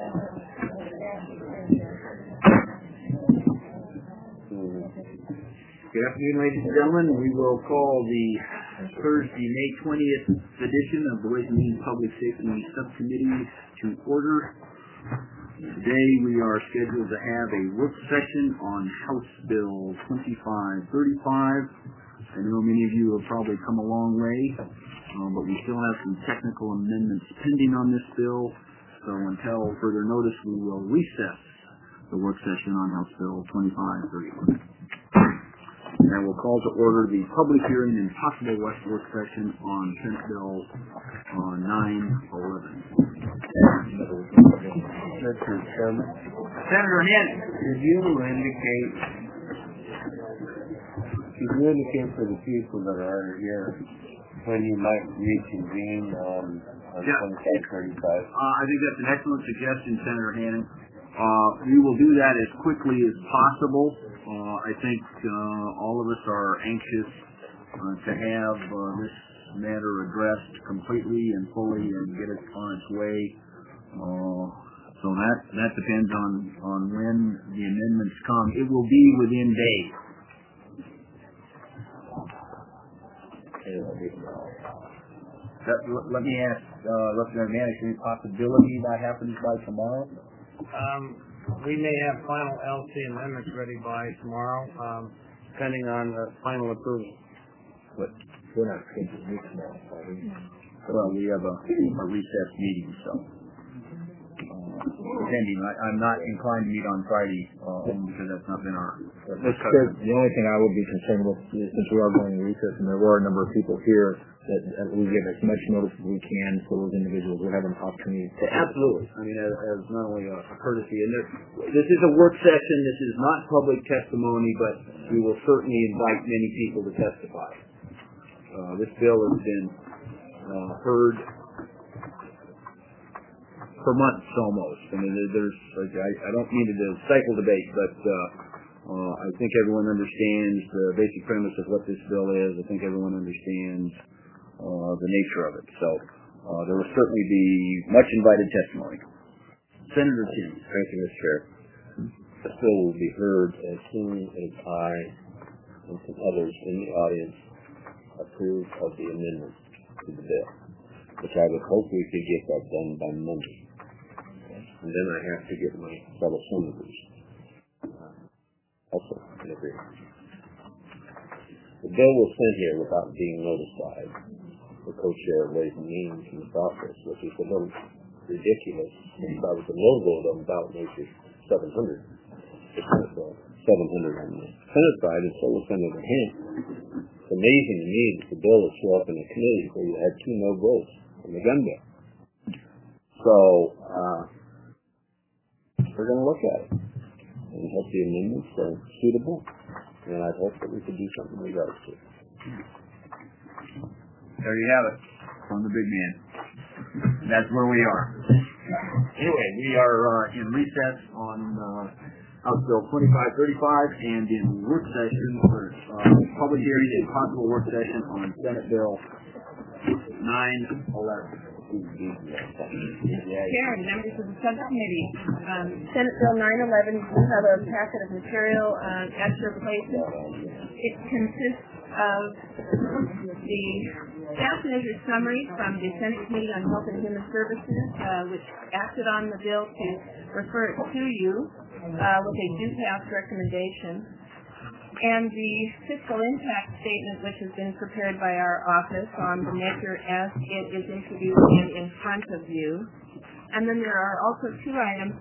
Good afternoon, ladies and gentlemen. We will call the Thursday, May 20th edition of the Ways and Means Public Safety Subcommittee to order. Today we are scheduled to have a work session on House Bill 2535. I know many of you have probably come a long way, but we still have some technical amendments pending on this bill. So until further notice, we will recess the work session on House Bill 2535. And we'll call to order the public hearing and possible work session on Senate Bill 911. Mr. Chairman, Senator Hannon. Could you indicate for the people that are here when you might reconvene on 2535? I think that's an excellent suggestion, Senator Hannon. We will do that as quickly as possible. I think all of us are anxious to have this matter addressed completely and fully and get it on its way. So that depends on when the amendments come. It will be within days. Let me ask Representative Mannix, any possibility that happens by tomorrow? We may have final LC amendments ready by tomorrow, depending on the final approval. But we're not scheduled to meet tomorrow, are we? Well, we have a recess meeting, so. Pending. I'm not inclined to meet on Friday, because that's not been our custom. The only thing I would be concerned with is, since we are going to recess and there were a number of people here, that we give as much notice as we can so those individuals will have an opportunity to... Absolutely. I mean, as not only a courtesy. And this is a work session. This is not public testimony, but we will certainly invite many people to testify. This bill has been heard for months almost. I mean, I don't mean to stifle debate, but I think everyone understands the basic premise of what this bill is. I think everyone understands the nature of it. So there will certainly be much invited testimony. Senator Tim. Thank you, Mr. Chair. This bill will be heard as soon as I and some others in the audience approve of the amendments to the bill, which I would hope we could get that done by Monday. And then I have to get my fellow senators also in agreement. The bill was sent here without being notified. The co-chair of Ways and Means in the process, which is a little ridiculous. Since I was a logo of about Nature 700. The Senate bill, 700 on the Senate side, and so was Senator Hank. It's amazing to me that the bill would show up in a committee where you had 2 no votes on the gun bill. So, we're going to look at it and hope the amendments are suitable, and I hope that we could do something in regards to it. There you have it from the big man. That's where we are. Anyway, we are in recess on House Bill 2535 and in work session for public hearing and possible work session on Senate Bill 911. Chair and members of the subcommittee, Senate Bill 911, you have a packet of material at your places. It consists of the staff measure summary from the Senate Committee on Health and Human Services, which acted on the bill to refer it to you with a due pass recommendation. And the fiscal impact statement, which has been prepared by our office on the measure as it is introduced and in front of you. And then there are also 2 items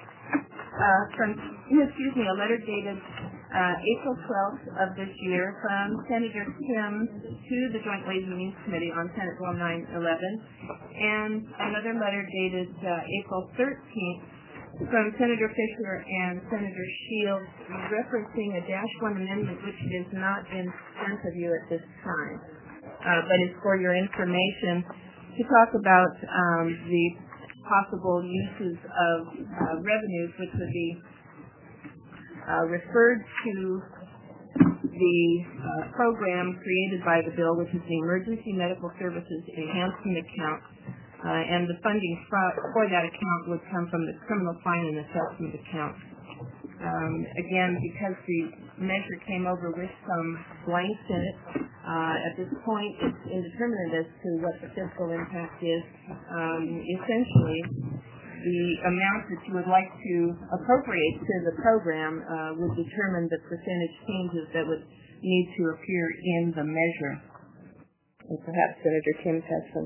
a letter dated April 12th of this year from Senator Kim to the Joint Ways and Means Committee on Senate Bill 911, and another letter dated April 13th from Senator Fisher and Senator Shields referencing a -1 amendment which is not in front of you at this time, but is for your information to talk about the possible uses of revenues which would be referred to the program created by the bill, which is the Emergency Medical Services Enhancement Account, and the funding for that account would come from the criminal fine and assessment account. Again, because the measure came over with some blanks in it, at this point it's indeterminate as to what the fiscal impact is. Essentially, the amount that you would like to appropriate to the program would determine the percentage changes that would need to appear in the measure. And perhaps Senator Tim has some.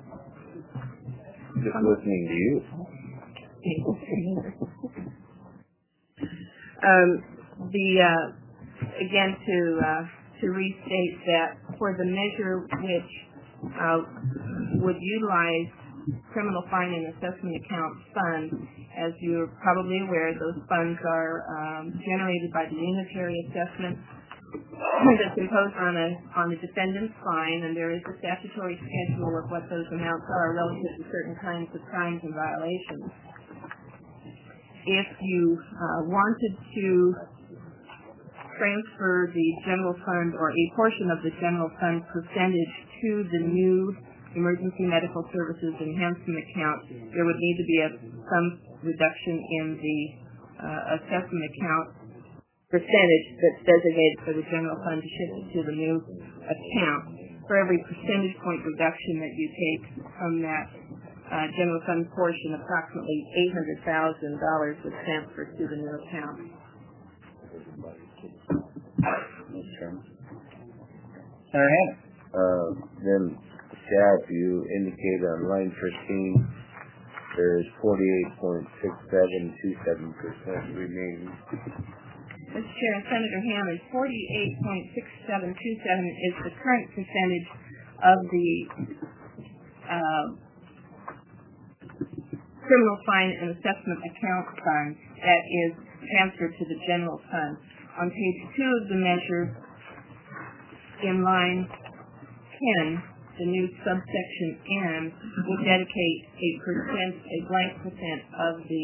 Just listening to you. Again, to restate that for the measure which would utilize criminal fine and assessment account funds, as you're probably aware, those funds are generated by the unitary assessment that's imposed on the defendant's fine, and there is a statutory schedule of what those amounts are relative to certain kinds of crimes and violations. If you wanted to transfer the general fund or a portion of the general fund percentage to the new emergency medical services enhancement account, there would need to be some reduction in the assessment account percentage that's designated for the general fund to shift it to the new account. For every percentage point reduction that you take from that general fund portion, approximately $800,000 would transfer to the new account. Senator Hannon. Then, staff, you indicate on line 15 there is 48.6727% remaining. Mr. Chair, Senator Hammond, 48.6727 is the current percentage of the criminal fine and assessment account fund that is transferred to the general fund. On page 2 of the measure, in line 10, the new subsection N would dedicate a blank percent of the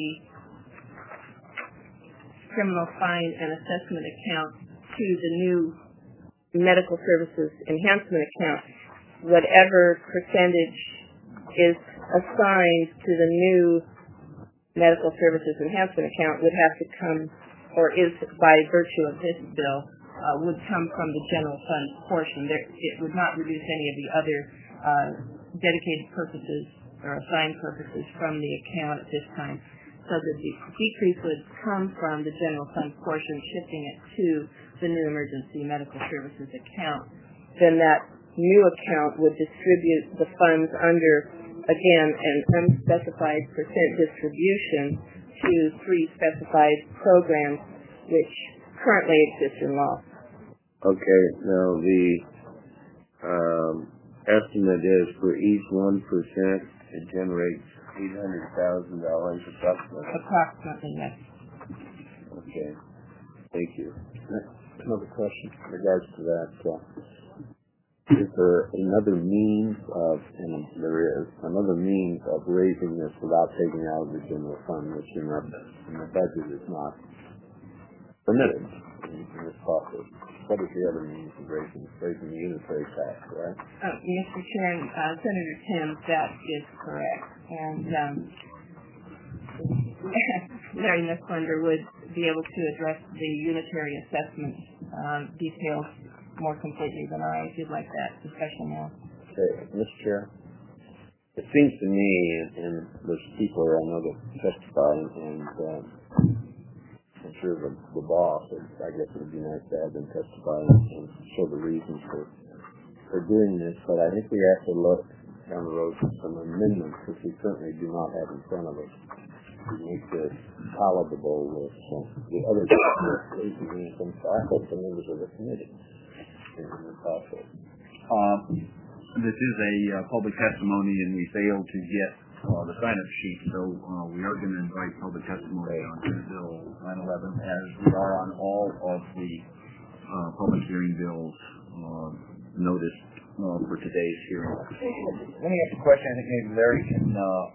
criminal fine and assessment account to the new medical services enhancement account. Whatever percentage is assigned to the new medical services enhancement account would have to come, or is by virtue of this bill, would come from the general fund portion. It would not reduce any of the other dedicated purposes or assigned purposes from the account at this time. So the decrease would come from the general fund portion, shifting it to the new emergency medical services account. Then that new account would distribute the funds under, again, an unspecified percent distribution to 3 specified programs which currently exist in law. Okay, now the estimate is for each 1% it generates $800,000 approximately. Approximately, yes. Okay, thank you. Another question. In regards to that, is there another means of, and there is, another means of raising this without taking out of the general fund, which in the budget is not permitted in this process? What is the other means of raising the unitary tax, right? Mr. Chair, Senator Tim, that is correct. And Larry Nussbaum would be able to address the unitary assessment details more completely than I, if you'd like that discussion now. Okay, Mr. Chair, it seems to me, and there's people I know that testify, and I'm sure the boss, I guess it would be nice to have them testify and show the reasons for doing this, but I think we have to look down the road for some amendments, which we currently do not have in front of us, to make this palatable with the other raising income. So I hope the members of the committee in the process. This is a public testimony, and we failed to get the sign-up sheet, so we are going to invite public testimony on Senate Bill 911, as we are on all of the public hearing bills noticed for today's hearing. Let me ask a question. I think maybe Larry can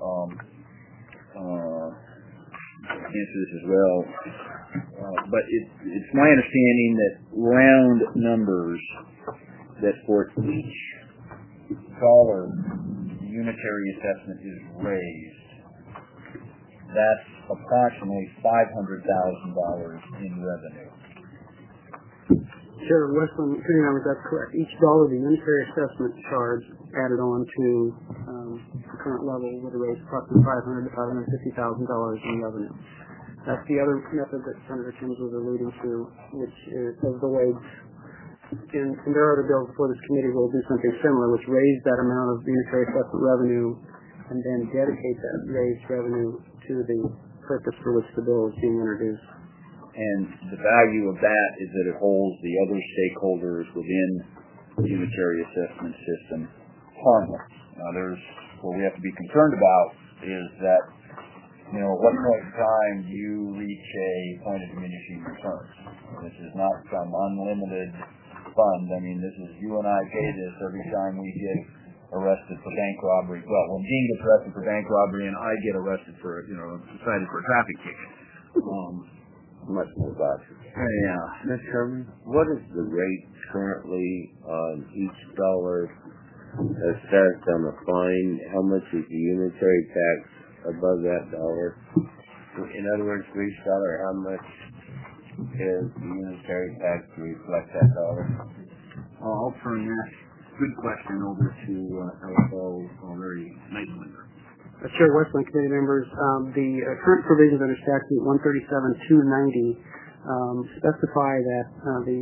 answer this as well. But it's my understanding that round numbers, that for each dollar unitary assessment is raised, that's approximately $500,000 in revenue. Sure, Westland City members, that's correct. Each dollar the unitary assessment charge added on to the current level would raise approximately $500,000 to $550,000 in revenue. That's the other method that Senator Timms was alluding to, which is the way, and there are other bills before this committee will do something similar, which raise that amount of unitary assessment revenue and then dedicate that raised revenue to the purpose for which the bill is being introduced. And the value of that is that it holds the other stakeholders within the unitary assessment system harmless. Now, what we have to be concerned about is that, at what point in time you reach a point of diminishing returns. This is not some unlimited fund. I mean, this is, you and I pay this every time we get arrested for bank robbery. Well, when Gene gets arrested for bank robbery and I get arrested for, cited for a traffic ticket. Much more vouchers. Yeah. Mr. Herman, what is the rate currently on each dollar assessed on a fine? How much is the unitary tax above that dollar? In other words, for each dollar, how much is the unitary tax to reflect that dollar? I'll turn that good question over to LFO Larry Nighthwinder. Chair Westland Committee members, the current provisions under Statute 137-290 specify that the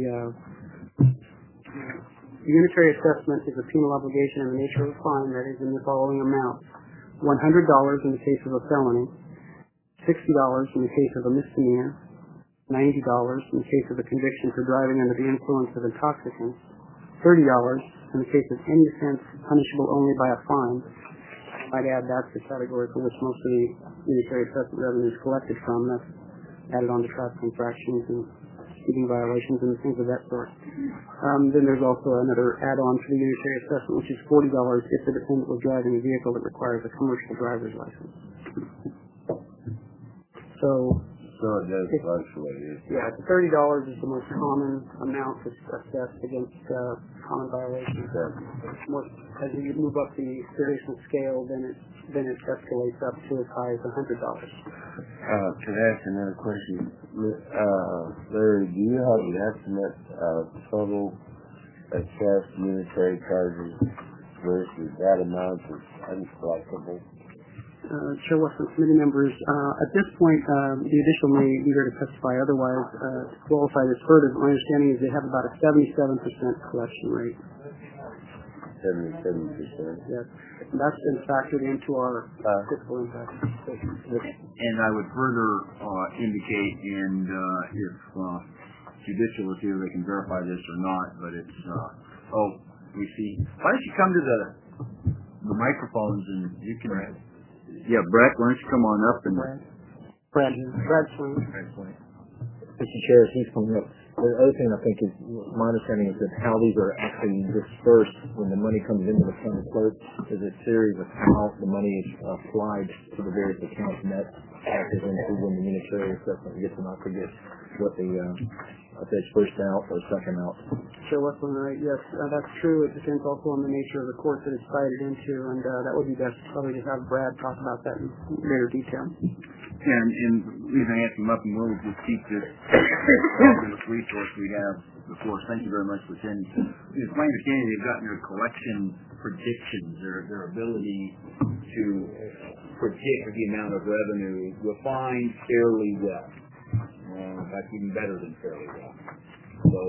unitary assessment is a penal obligation in the nature of a fine that is in the following amounts: $100 in the case of a felony, $60 in the case of a misdemeanor, $90 in the case of a conviction for driving under the influence of intoxicants, $30 in the case of any offense punishable only by a fine. I'd add that's the category for which most of the unitary assessment revenue is collected from. That's added on to traffic infractions and speeding violations and things of that sort. Then there's also another add-on to the unitary assessment, which is $40 if the defendant was driving a vehicle that requires a commercial driver's license. So it does fluctuate. Yeah, $30 is the most common amount that's assessed against common violations. As you move up the seriousness scale, then it escalates up to as high as $100. To ask another question, Larry, do you have an estimate of total assessed unitary charges versus that amount is uncollectible? Chair Westland Committee members, at this point, the additional may be here to testify otherwise. To qualify this further, my understanding is they have about a 77% collection rate. 77%? Yes. And that's been factored into our fiscal impact. And I would further indicate, and if judicial is here, they can verify this or not, but it's, we see. Why don't you come to the microphones and you can... Yeah, Brett, why don't you come on up and... Brad Swain. Mr. Chair, as he's coming up, the other thing I think is, my understanding is that how these are actually dispersed when the money comes into the county clerk is a series of how the money is applied to the various accounts, and that factors into when the unitary assessment gets, and I forget what the, if it's first out or second out. Chair Westland, right, yes, that's true. It depends also on the nature of the court that it's cited into, and that would be best probably to have Brad talk about that in greater detail. And the reason I asked him up, and we'll just keep this resource we have before us. Thank you very much for attending. It's my understanding they've gotten their collection predictions, their ability to predict the amount of revenue refined fairly well. In fact, even better than fairly well. So,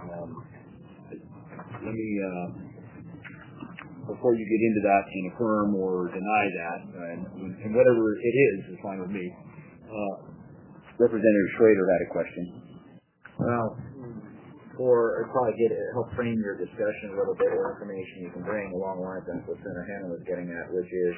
let me, before you get into that and affirm or deny that, and whatever it is fine with me. Representative Schrader had a question. Well, probably help frame your discussion a little bit of information you can bring along the lines of what Senator Hanna was getting at, which is,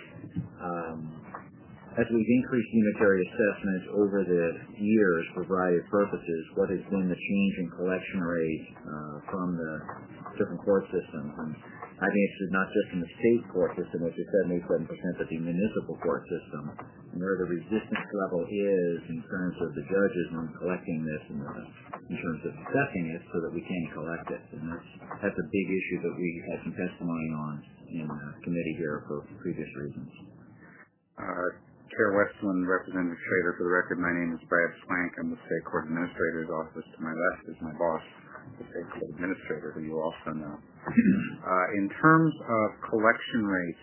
as we've increased unitary assessments over the years for a variety of purposes, what has been the change in collection rate from the different court systems? And I'd be interested not just in the state court system, which is 77%, but the municipal court system. and where the resistance level is in terms of the judges on collecting this and in terms of assessing it so that we can collect it. And that's a big issue that we had some testimony on in committee here for previous reasons. Chair Westland, Representative Schrader, for the record, my name is Brad Swank. I'm the State Court Administrator's office. To my left is my boss, the State Court Administrator, who you also know. In terms of collection rates,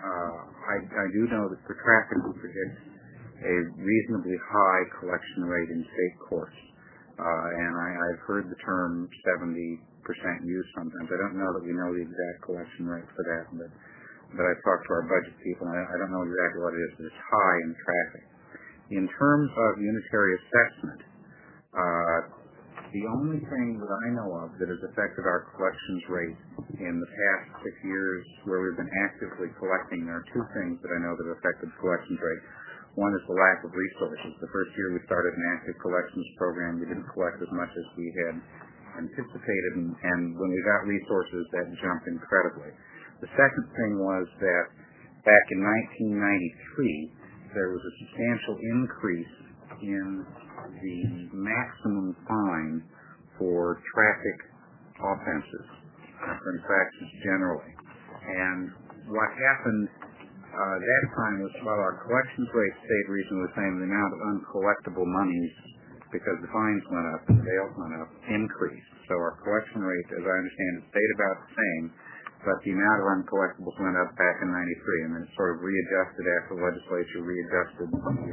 I do know that for traffic we predict a reasonably high collection rate in state courts. And I've heard the term 70% used sometimes. I don't know that we know the exact collection rate for that, but I've talked to our budget people, and I don't know exactly what it is, but it's high in traffic. In terms of unitary assessment, the only thing that I know of that has affected our collections rate in the past 6 years where we've been actively collecting, there are two things that I know that have affected the collections rate. One is the lack of resources. The first year we started an active collections program, we didn't collect as much as we had anticipated, and when we got resources, that jumped incredibly. The second thing was that back in 1993, there was a substantial increase in the maximum fine for traffic offenses, for infractions generally. And what happened that time was while our collections rate stayed reasonably the same, the amount of uncollectible monies, because the fines went up and the bails went up, increased. So our collection rate, as I understand it, stayed about the same, but the amount of uncollectibles went up back in 93, and then it sort of readjusted after the legislature readjusted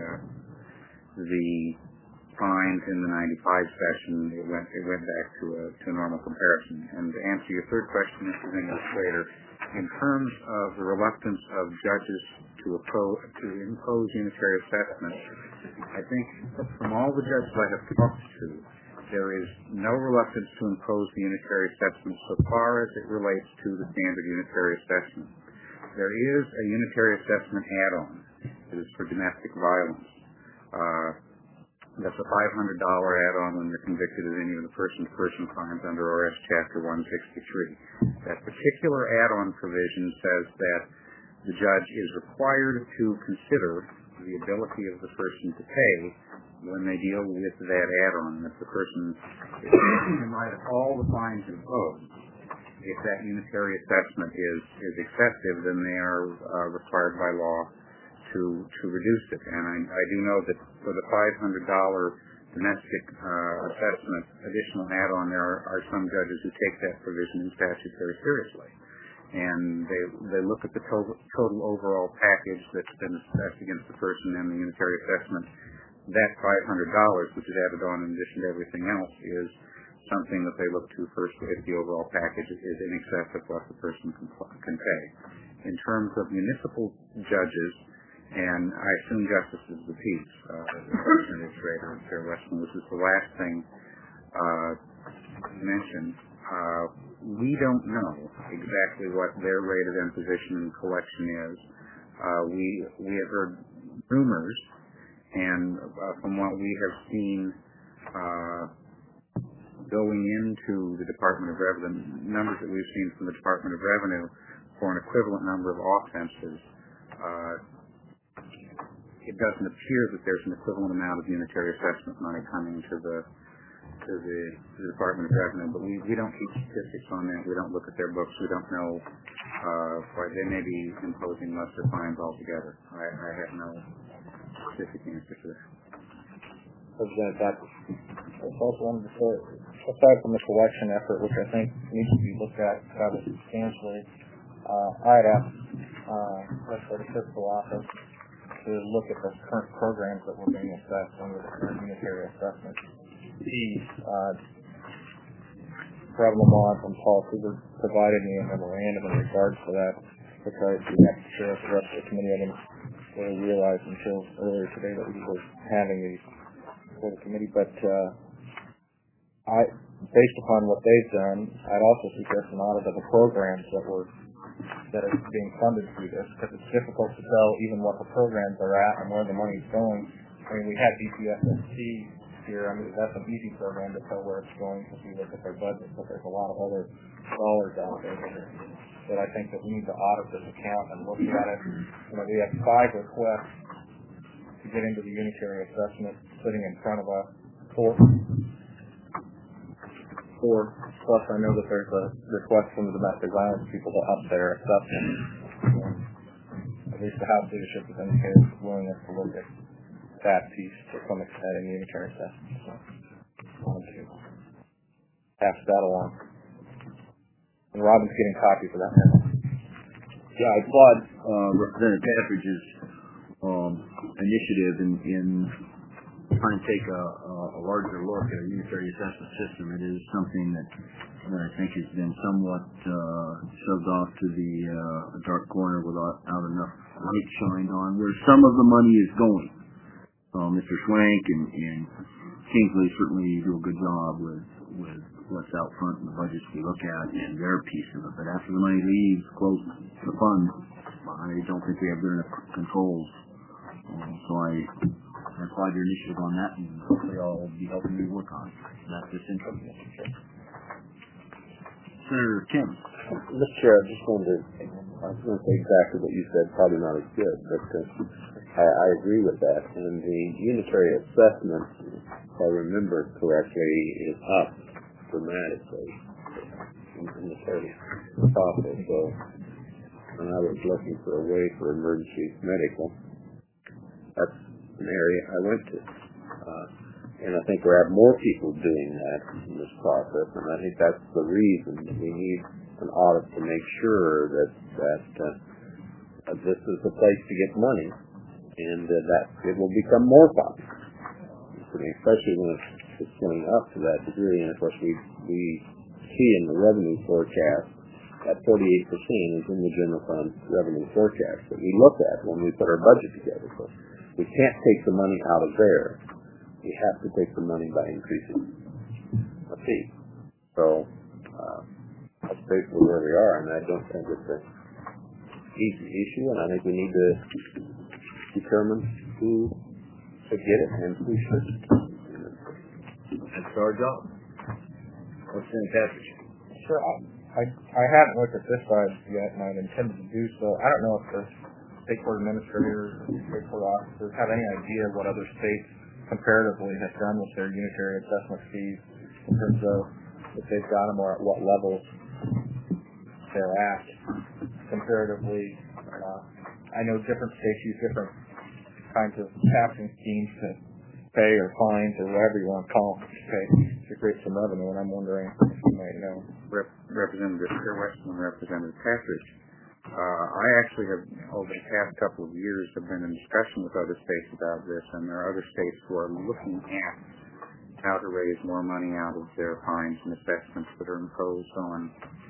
the fines in the 95 session. It went back to a normal comparison. And to answer your third question, Mr. Administrator, in terms of the reluctance of judges to impose unitary assessment, I think from all the judges I have talked to, there is no reluctance to impose the unitary assessment so far as it relates to the standard unitary assessment. There is a unitary assessment add-on that is for domestic violence. That's a $500 add-on when you're convicted of any of the person-to-person crimes under ORS Chapter 163. That particular add-on provision says that the judge is required to consider the ability of the person to pay when they deal with that add-on. If the person is in light of all the fines imposed, if that unitary assessment is excessive, then they are required by law to reduce it. And I do know that for the $500 domestic assessment additional add-on, there are some judges who take that provision in statute very seriously. And they look at the total overall package that's been assessed against the person and the unitary assessment. That $500, which is added on in addition to everything else, is something that they look to first if the overall package is in excess of what the person can pay. In terms of municipal judges, and I assume justice is the peace, Administrator and Chair Westman, which is the last thing mentioned. We don't know exactly what their rate of imposition and collection is. We have heard rumors, and from what we have seen going into the Department of Revenue, the numbers that we've seen from the Department of Revenue for an equivalent number of offenses, it doesn't appear that there's an equivalent amount of unitary assessment money coming to the Department of Revenue, but we don't keep statistics on that. We don't look at their books. We don't know why they may be imposing lesser fines altogether. I have no specific answer to that. Representative Baptist. I also wanted to say, aside from the collection effort, which I think needs to be looked at rather substantially, I had asked the fiscal office to look at the current programs that were being assessed under the current unitary assessment. Brad Lamont from Paul Cougar provided me a memorandum in regards to that, which I have to share with the rest of the committee. I didn't really realize until earlier today that we were having these for the committee. But based upon what they've done, I'd also suggest an audit of the programs that are being funded through this, because it's difficult to tell even what the programs are at and where the money's going. I mean, we have DPSST here. I mean, that's an easy program to tell where it's going because we look at their budget, but there's a lot of other dollars out there that I think that we need to audit this account and look at it. You know, we have 5 requests to get into the unitary assessment sitting in front of a court. Plus, I know that there's a request from the domestic violence people to up their assessment. At least the House leadership has indicated willingness to look at that piece to some extent in unitary assessment. So, I wanted to pass that along. And Robin's getting copies of that now. Yeah, I applaud Representative Pastridge's initiative in trying to take a larger look at a unitary assessment system. It is something that I think has been somewhat shoved off to the dark corner without enough light shined on where some of the money is going. Mr. Schwank and Kingsley certainly do a good job with what's out front in the budgets we look at and their piece of it. But after the money leaves close to the fund, I don't think we have good enough controls. So I applaud your initiative on that, and hopefully I'll be helping you work on it. That's just interesting. Senator Kim. Mr. Chair, I was going to say exactly what you said, probably not as good, but I agree with that. And the unitary assessment, if I remember correctly, is up dramatically in the process. So when I was looking for a way for emergency medical, that's an area I went to. And I think we have more people doing that in this process, and I think that's the reason that we need an audit to make sure that this is the place to get money, and that it will become more popular, especially when it's going up to that degree. And of course, we see in the revenue forecast that 48% is in the general fund revenue forecast that we look at when we put our budget together. So we can't take the money out of there. We have to take the money by increasing the fee. So that's basically where we are, and I don't think it's an easy issue, and I think we need to determine who should get it and who shouldn't. That's our job. What's in Patrick? Sure. I haven't looked at this side yet, and I've intended to do so. I don't know if the state court administrators or state court officers have any idea what other states comparatively have done with their unitary assessment fees in terms of if they've got them or at what levels they're at comparatively. I know different states use different kinds of taxing schemes to pay or fines or whatever you want to call them to pay to create some revenue, and I'm wondering if you might know. Representative Westman, Representative Pastridge. I actually have, over the past couple of years, have been in discussion with other states about this, and there are other states who are looking at how to raise more money out of their fines and assessments that are imposed on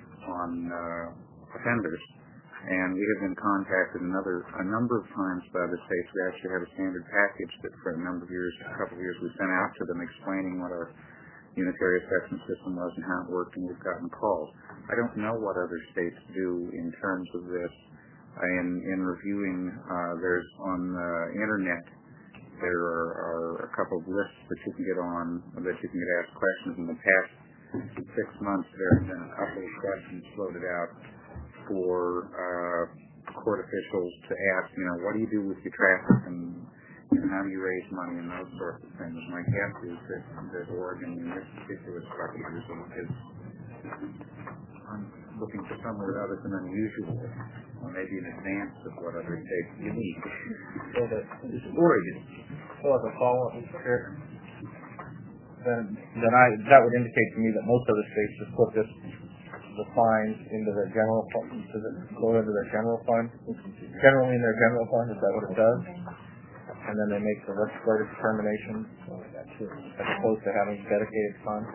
offenders. And we have been contacted a number of times by other states. We actually have a standard package that for a couple of years, we sent out to them explaining what our unitary assessment system was and how it worked, and we've gotten calls. I don't know what other states do in terms of this. In reviewing, there's on the internet, there are a couple of lists that you can get on, that you can get asked questions. In the past 6 months, there have been a couple of questions floated out for court officials to ask, what do you do with your traffic and how do you raise money and those sorts of things. My guess is that Oregon in this particular structure is looking for somewhere other than unusual, or maybe in advance of what other states need. So Oregon. So as a follow-up, that would indicate to me that most other states just put the fines into their general fund. Does it go into their general fund? Generally in their general fund, is that what it does? And then they make the legislative determination as opposed to having dedicated funds?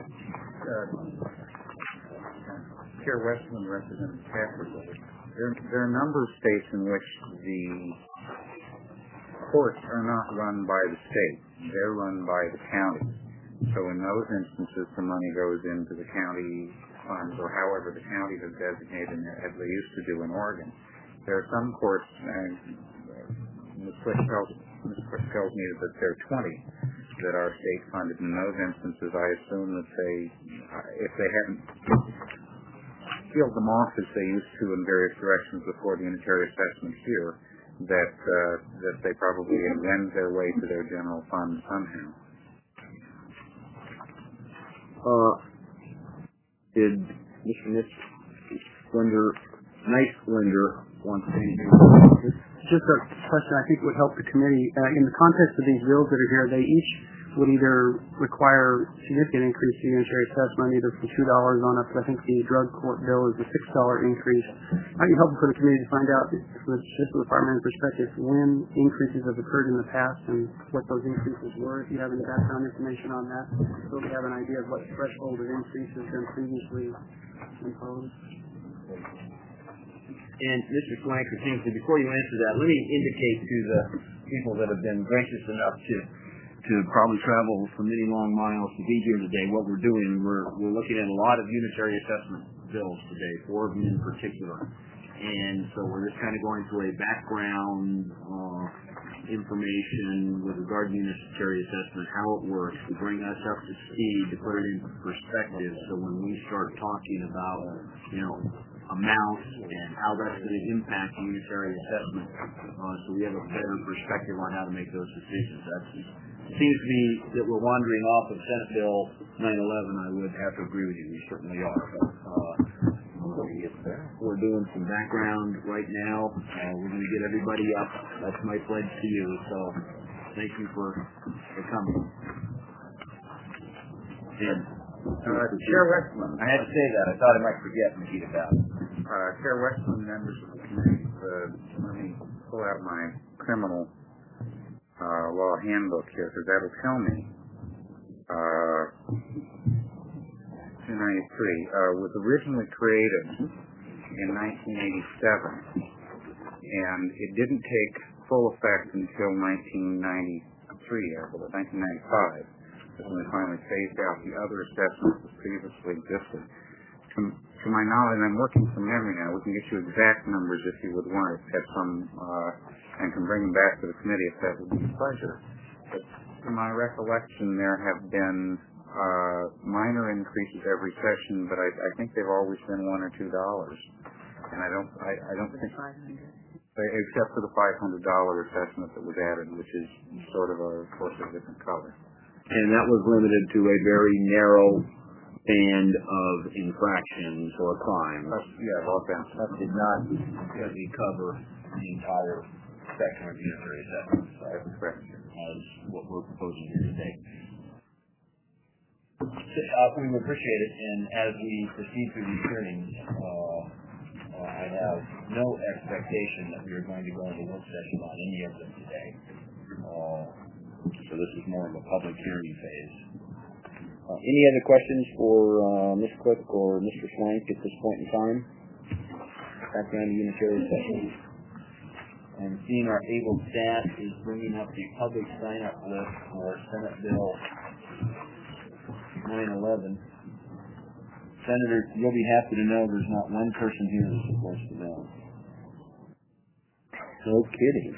Chair Westman, Representative Pastridge. There are a number of states in which the courts are not run by the state. They're run by the county. So in those instances, the money goes into the county funds, or however the county has designated it, as they used to do in Oregon. There are some courts, Ms. Quick tells me that there are 20 that are state funded. In those instances, I assume that if they haven't peeled them off as they used to in various directions before the unitary assessment here, that they probably wend their way to their general fund somehow. Did Mr. Nice Lender want to say anything? Just a question I think would help the committee. In the context of these bills that are here, they each would either require significant increase in unitary assessment, either from $2 on up. I think the drug court bill is a $6 increase. Might be helpful for the committee to find out, just from the department perspective, when increases have occurred in the past and what those increases were. If you have any background information on that, so we have an idea of what threshold of increase has been previously imposed. And Mr. Swank, before you answer that, let me indicate to the people that have been gracious enough to probably travel for many long miles to be here today what we're doing. We're looking at a lot of unitary assessment bills today, 4 of them in particular. And so we're just kind of going through a background information with regard to unitary assessment, how it works, to bring us up to speed, to put it in perspective, so when we start talking about, amounts and how that's going to impact unitary assessment, so we have a better perspective on how to make those decisions. It seems to me that we're wandering off of Senate Bill 911. I would have to agree with you. We certainly are. We're doing some background right now. We're going to get everybody up. That's my pledge to you. So thank you for coming. And Chair Westman. I had to say that. I thought I might forget and repeat about it. Chair Westman, members of the committee, let me pull out my criminal law handbook here, because that'll tell me 293 was originally created in 1987, and it didn't take full effect until 1995, when we finally phased out the other assessments that previously existed. To my knowledge, and I'm working from memory now, we can get you exact numbers if you would want it, and can bring them back to the committee if that would be a pleasure. But to my recollection, there have been minor increases every session, but I think they've always been $1 or $2, and I don't think, except for the $500 assessment that was added, which is sort of of course a different color. And that was limited to a very narrow band of infractions or crimes. Offense. That did not really cover the entire spectrum of unitary assessments. That's correct. As what we're proposing here today. We would appreciate it, and as we proceed through these hearings, I have no expectation that we are going to go into work session on any of them today. So this is more of a public hearing phase. Any other questions for Ms. Cook or Mr. Swank at this point in time? Background unitary assessment. And seeing our able staff is bringing up the public sign-up list for Senate Bill 911. Senator, you'll be happy to know there's not one person here who supports the bill. No kidding.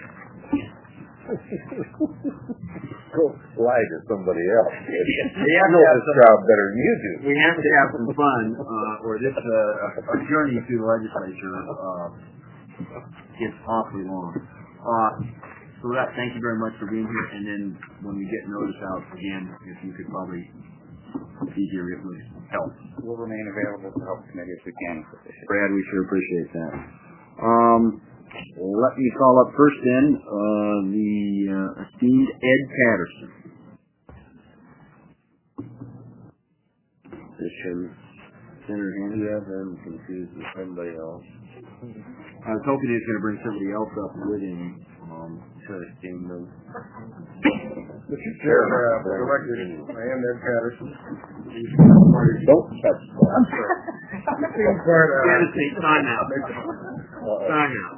Go slide to somebody else. I know this job better than you do. We have to have some fun, or this journey through the legislature gets awfully long. So that, thank you very much for being here. And then when we get notice out again, if you could probably be here, it would help. We'll remain available to help the committee as we can. Brad, we sure appreciate that. Let me call up first then the esteemed Ed Patterson. Senator Haney. Yeah, I'm confused with somebody else. I was hoping he was going to bring somebody else up with him to esteem them. Mr. Chair, for the record, I am Ed Patterson. Don't touch that. I'm sorry. Sign out. Sign out.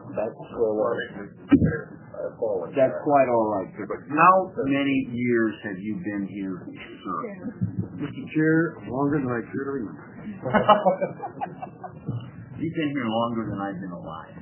That's quite all right, sir. But how many years have you been here, sir? Mr. Chair, longer than I care to remember. You've been here longer than I've been alive.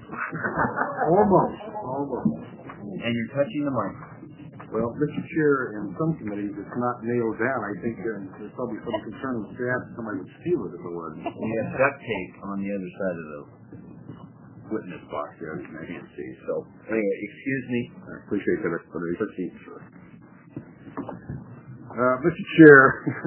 Almost. And you're touching the mic. Well, Mr. Chair, in some committees, it's not nailed down. I think there's probably some concern with staff that somebody would steal it if it was. We have duct tape on the other side of those. witness box there, as you can see. So, anyway, excuse me. I appreciate that explanation. Mr. Chair,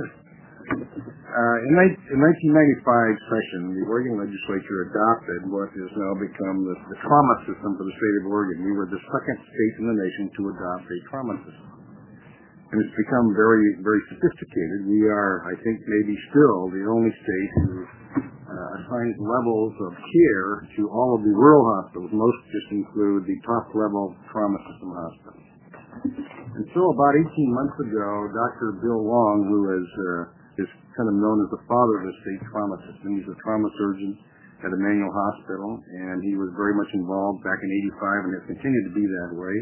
in 1995 session, the Oregon legislature adopted what has now become the trauma system for the state of Oregon. We were the second state in the nation to adopt a trauma system. And it's become very, very sophisticated. We are, I think, maybe still the only state who assigns levels of care to all of the rural hospitals. Most just include the top-level trauma system hospitals. And so about 18 months ago, Dr. Bill Long, who is kind of known as the father of the state trauma system, he's a trauma surgeon at Emmanuel Hospital, and he was very much involved back in 85 and has continued to be that way.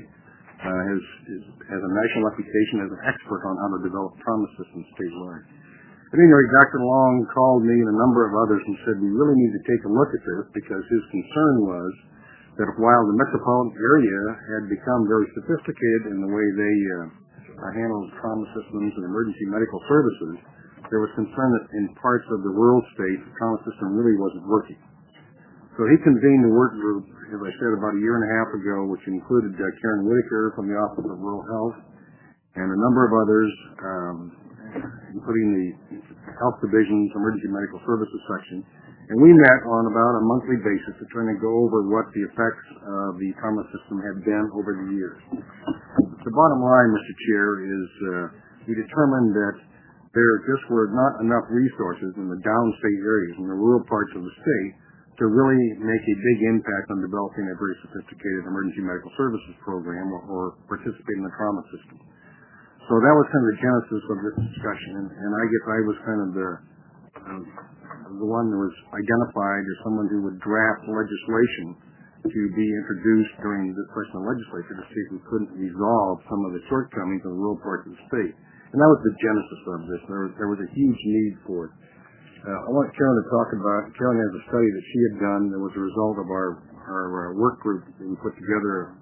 Has a national reputation as an expert on how to develop trauma systems statewide. But anyway, Dr. Long called me and a number of others and said, we really need to take a look at this, because his concern was that while the metropolitan area had become very sophisticated in the way they handled trauma systems and emergency medical services, there was concern that in parts of the rural states, the trauma system really wasn't working. So he convened a work group, as I said, about a year and a half ago, which included Karen Whitaker from the Office of Rural Health and a number of others, including the Health Division's Emergency Medical Services section. And we met on about a monthly basis to try to go over what the effects of the trauma system had been over the years. The bottom line, Mr. Chair, is we determined that there just were not enough resources in the downstate areas, in the rural parts of the state, to really make a big impact on developing a very sophisticated emergency medical services program or participate in the trauma system. So that was kind of the genesis of this discussion, and I guess I was kind of the one that was identified as someone who would draft legislation to be introduced during this session of the legislature to see if we couldn't resolve some of the shortcomings in the rural parts of the state. And that was the genesis of this. There was a huge need for it. I want Karen to talk about, Karen has a study that she had done that was a result of our work group that we put together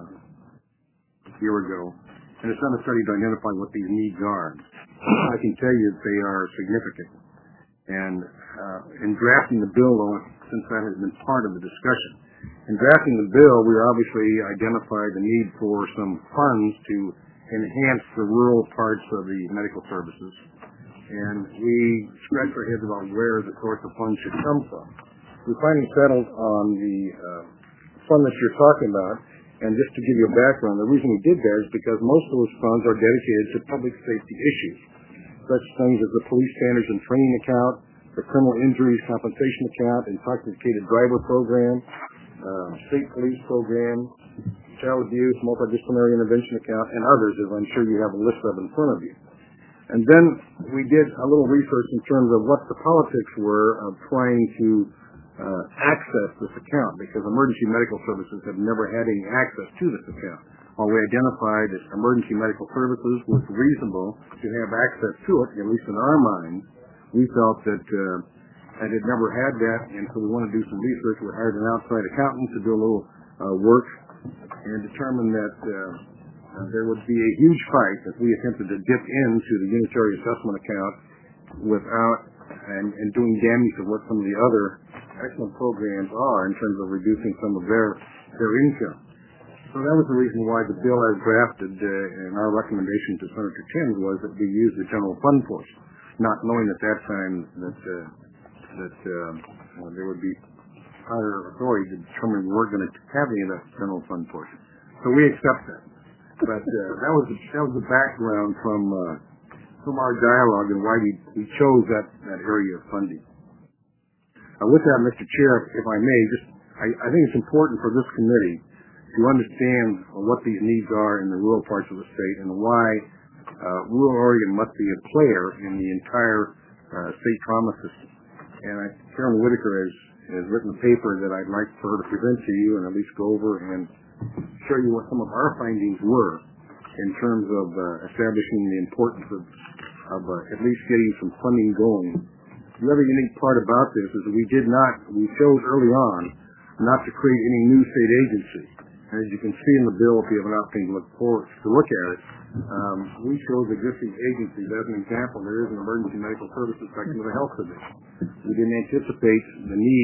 a year ago. And it's done a study to identify what these needs are. I can tell you that they are significant. And in drafting the bill, since that has been part of the discussion, in drafting the bill, we obviously identified the need for some funds to enhance the rural parts of the medical services. And we scratched our heads about where the source of funds should come from. We finally settled on the fund that you're talking about. And just to give you a background, the reason we did that is because most of those funds are dedicated to public safety issues, such things as the police standards and training account, the criminal injuries compensation account, intoxicated driver program, state police program, child abuse, multidisciplinary intervention account, and others, as I'm sure you have a list of in front of you. And then we did a little research in terms of what the politics were of trying to access this account, because emergency medical services have never had any access to this account. While we identified that emergency medical services was reasonable to have access to it, at least in our minds, we felt that it had never had that, and so we wanted to do some research. We hired an outside accountant to do a little work and determined that there would be a huge fight if we attempted to dip into the unitary assessment account without and doing damage to what some of the other excellent programs are in terms of reducing some of their income. So that was the reason why the bill as drafted and our recommendation to Senator Timbs was that we use the general fund portion, not knowing at that time that there would be higher authority to determine we weren't going to have any of that general fund portion. So we accept that. But that was the background from our dialogue and why we chose that area of funding. With that, Mr. Chair, if I may, I think it's important for this committee to understand what these needs are in the rural parts of the state and why rural Oregon must be a player in the entire state trauma system. And Karen Whitaker has written a paper that I'd like for her to present to you and at least go over and show you what some of our findings were in terms of establishing the importance of at least getting some funding going. The other unique part about this is that we chose early on not to create any new state agency. And as you can see in the bill, if you have an opportunity to look at it, we chose existing agencies. As an example, there is an emergency medical services section of the Health Division. We didn't anticipate the need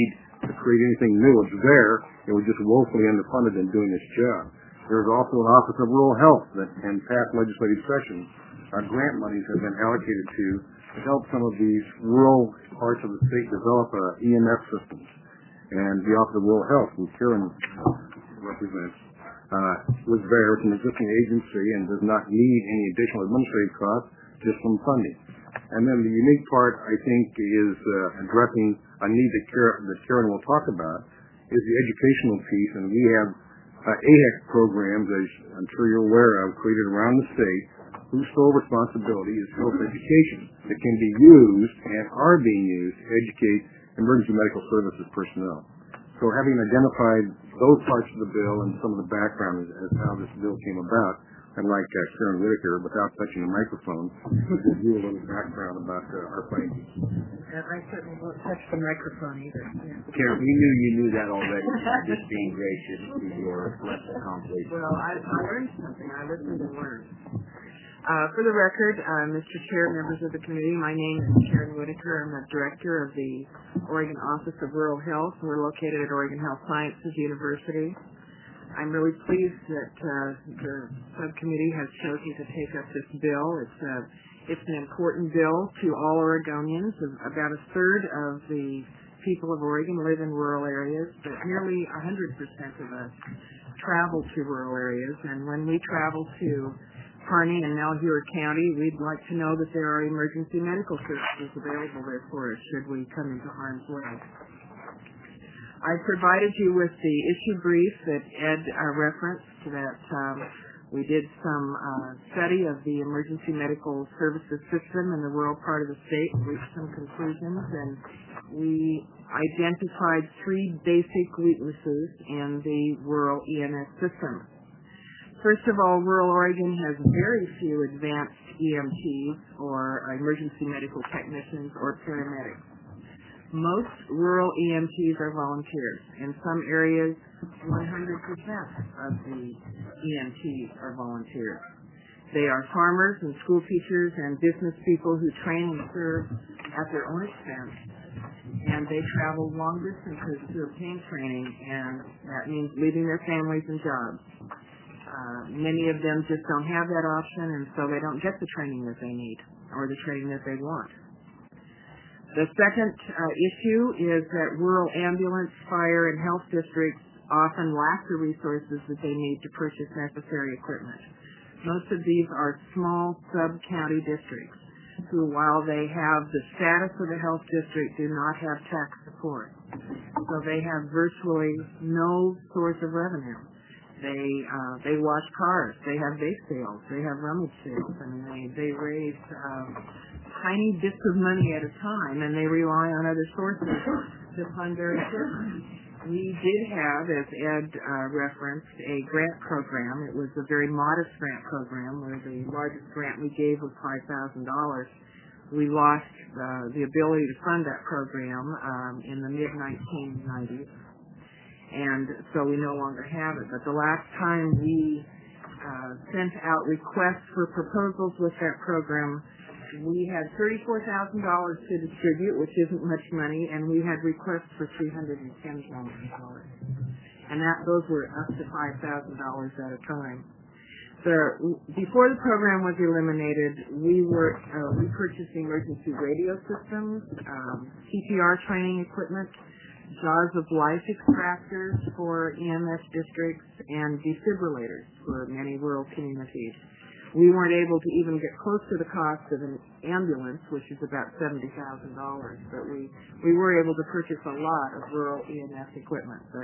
to create anything new. It's there, and we're just woefully underfunded in doing this job. There's also an Office of Rural Health that in past legislative sessions, our grant monies have been allocated to help some of these rural parts of the state develop EMS systems. And the Office of Rural Health, who Karen represents, was there. It's an existing agency and does not need any additional administrative costs, just some funding. And then the unique part, I think, is addressing a need that Karen will talk about, is the educational piece. And we have AHEC programs, as I'm sure you're aware of, created around the state, whose sole responsibility is health education that can be used and are being used to educate emergency medical services personnel. So having identified those parts of the bill and some of the background as how this bill came about, I'd like Karen Whitaker, without touching the microphone, to give you a little background about our findings. I certainly won't touch the microphone either. Yeah. Karen, we knew you knew that already. Just being gracious to your less accomplished. Well, I learned something. I listened and learned. For the record, Mr. Chair, members of the committee, my name is Karen Whitaker. I'm the director of the Oregon Office of Rural Health. We're located at Oregon Health Sciences University. I'm really pleased that the subcommittee has chosen to take up this bill. It's an important bill to all Oregonians. About a third of the people of Oregon live in rural areas, but nearly 100% of us travel to rural areas. And when we travel to Kearney and Malheur County, we'd like to know that there are emergency medical services available there for us should we come into harm's way. I provided you with the issue brief that Ed referenced, that we did some study of the emergency medical services system in the rural part of the state, reached some conclusions, and we identified 3 basic weaknesses in the rural EMS system. First of all, rural Oregon has very few advanced EMTs or emergency medical technicians or paramedics. Most rural EMTs are volunteers. In some areas, 100% of the EMTs are volunteers. They are farmers and school teachers and business people who train and serve at their own expense, and they travel long distances to obtain training, and that means leaving their families and jobs. Many of them just don't have that option, and so they don't get the training that they need or the training that they want. The second issue is that rural ambulance, fire, and health districts often lack the resources that they need to purchase necessary equipment. Most of these are small sub-county districts who, while they have the status of a health district, do not have tax support. So they have virtually no source of revenue. They wash cars. They have bake sales. They have rummage sales. I mean, they raise tiny bits of money at a time, and they rely on other sources to fund their equipment. We did have, as Ed referenced, a grant program. It was a very modest grant program where the largest grant we gave was $5,000. We lost the ability to fund that program in the mid-1990s. And so we no longer have it. But the last time we sent out requests for proposals with that program, we had $34,000 to distribute, which isn't much money, and we had requests for $310,000. And those were up to $5,000 at a time. Before the program was eliminated, we purchased emergency radio systems, CPR training equipment, Jaws of Life extractors for EMS districts, and defibrillators for many rural communities. We weren't able to even get close to the cost of an ambulance, which is about $70,000, but we were able to purchase a lot of rural EMS equipment. But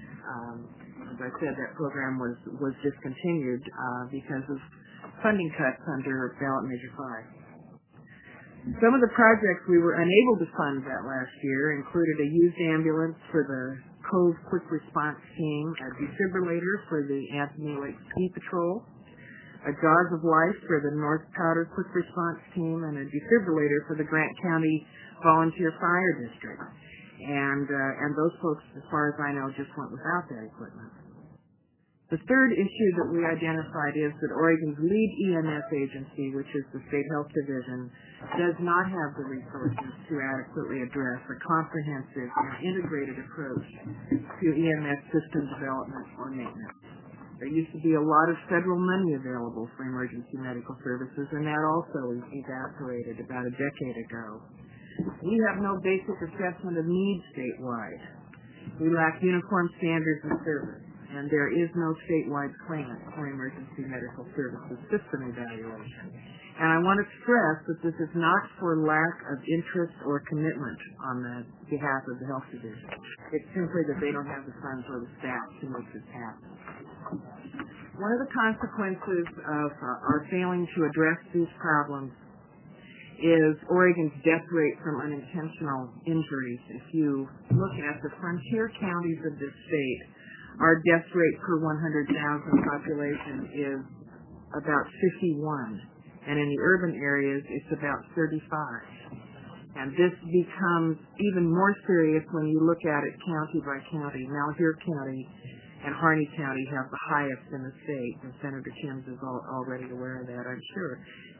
as I said, that program was discontinued because of funding cuts under Ballot Measure 5. Some of the projects we were unable to fund that last year included a used ambulance for the Cove Quick Response Team, a defibrillator for the Anthony Lake Ski Patrol, a Jaws of Life for the North Powder Quick Response Team, and a defibrillator for the Grant County Volunteer Fire District. And those folks, as far as I know, just went without that equipment. The third issue that we identified is that Oregon's lead EMS agency, which is the State Health Division, does not have the resources to adequately address a comprehensive and integrated approach to EMS system development or maintenance. There used to be a lot of federal money available for emergency medical services, and that also evaporated about a decade ago. We have no basic assessment of needs statewide. We lack uniform standards of service, and there is no statewide plan for emergency medical services system evaluation. And I want to stress that this is not for lack of interest or commitment on the behalf of the Health Division. It's simply that they don't have the funds or the staff to make this happen. One of the consequences of our failing to address these problems is Oregon's death rate from unintentional injuries. If you look at the frontier counties of this state, our death rate per 100,000 population is about 51, and in the urban areas it's about 35. And this becomes even more serious when you look at it county by county. Malheur County and Harney County have the highest in the state, and Senator Timms is already aware of that, I'm sure.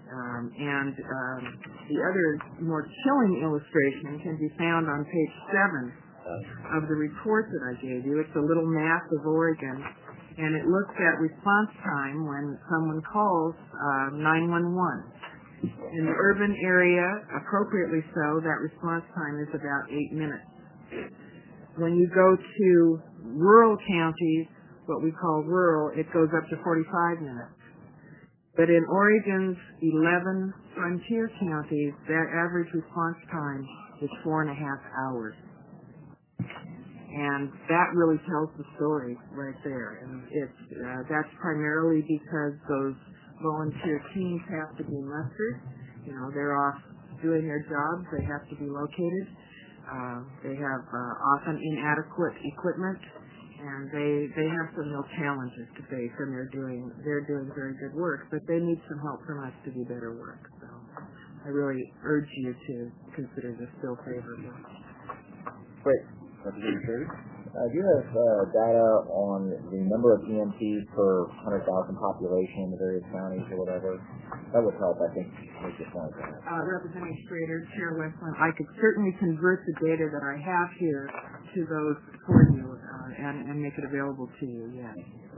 The other more chilling illustration can be found on page 7 of the report that I gave you. It's a little map of Oregon, and it looks at response time when someone calls 911. In the urban area, appropriately so, that response time is about 8 minutes. When you go to rural counties, what we call rural, it goes up to 45 minutes. But in Oregon's 11 frontier counties, that average response time is 4.5 hours. And that really tells the story right there. And that's primarily because those volunteer teams have to be mustered. You know, they're off doing their jobs. They have to be located. They have often inadequate equipment, and they have some real challenges to face. And they're doing very good work, but they need some help from us to do better work. So I really urge you to consider this bill favorably. Great. Do you have data on the number of EMTs per 100,000 population in the various counties or whatever? That would help, I think, make your point. Representative Schrader, Chair Westland, I could certainly convert the data that I have here to those for you and make it available to you, yes.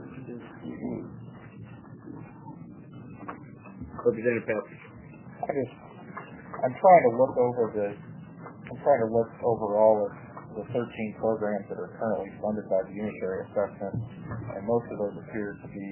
Representative Phelps. I'm trying to look overall at the 13 programs that are currently funded by the unitary assessment, and most of those appear to be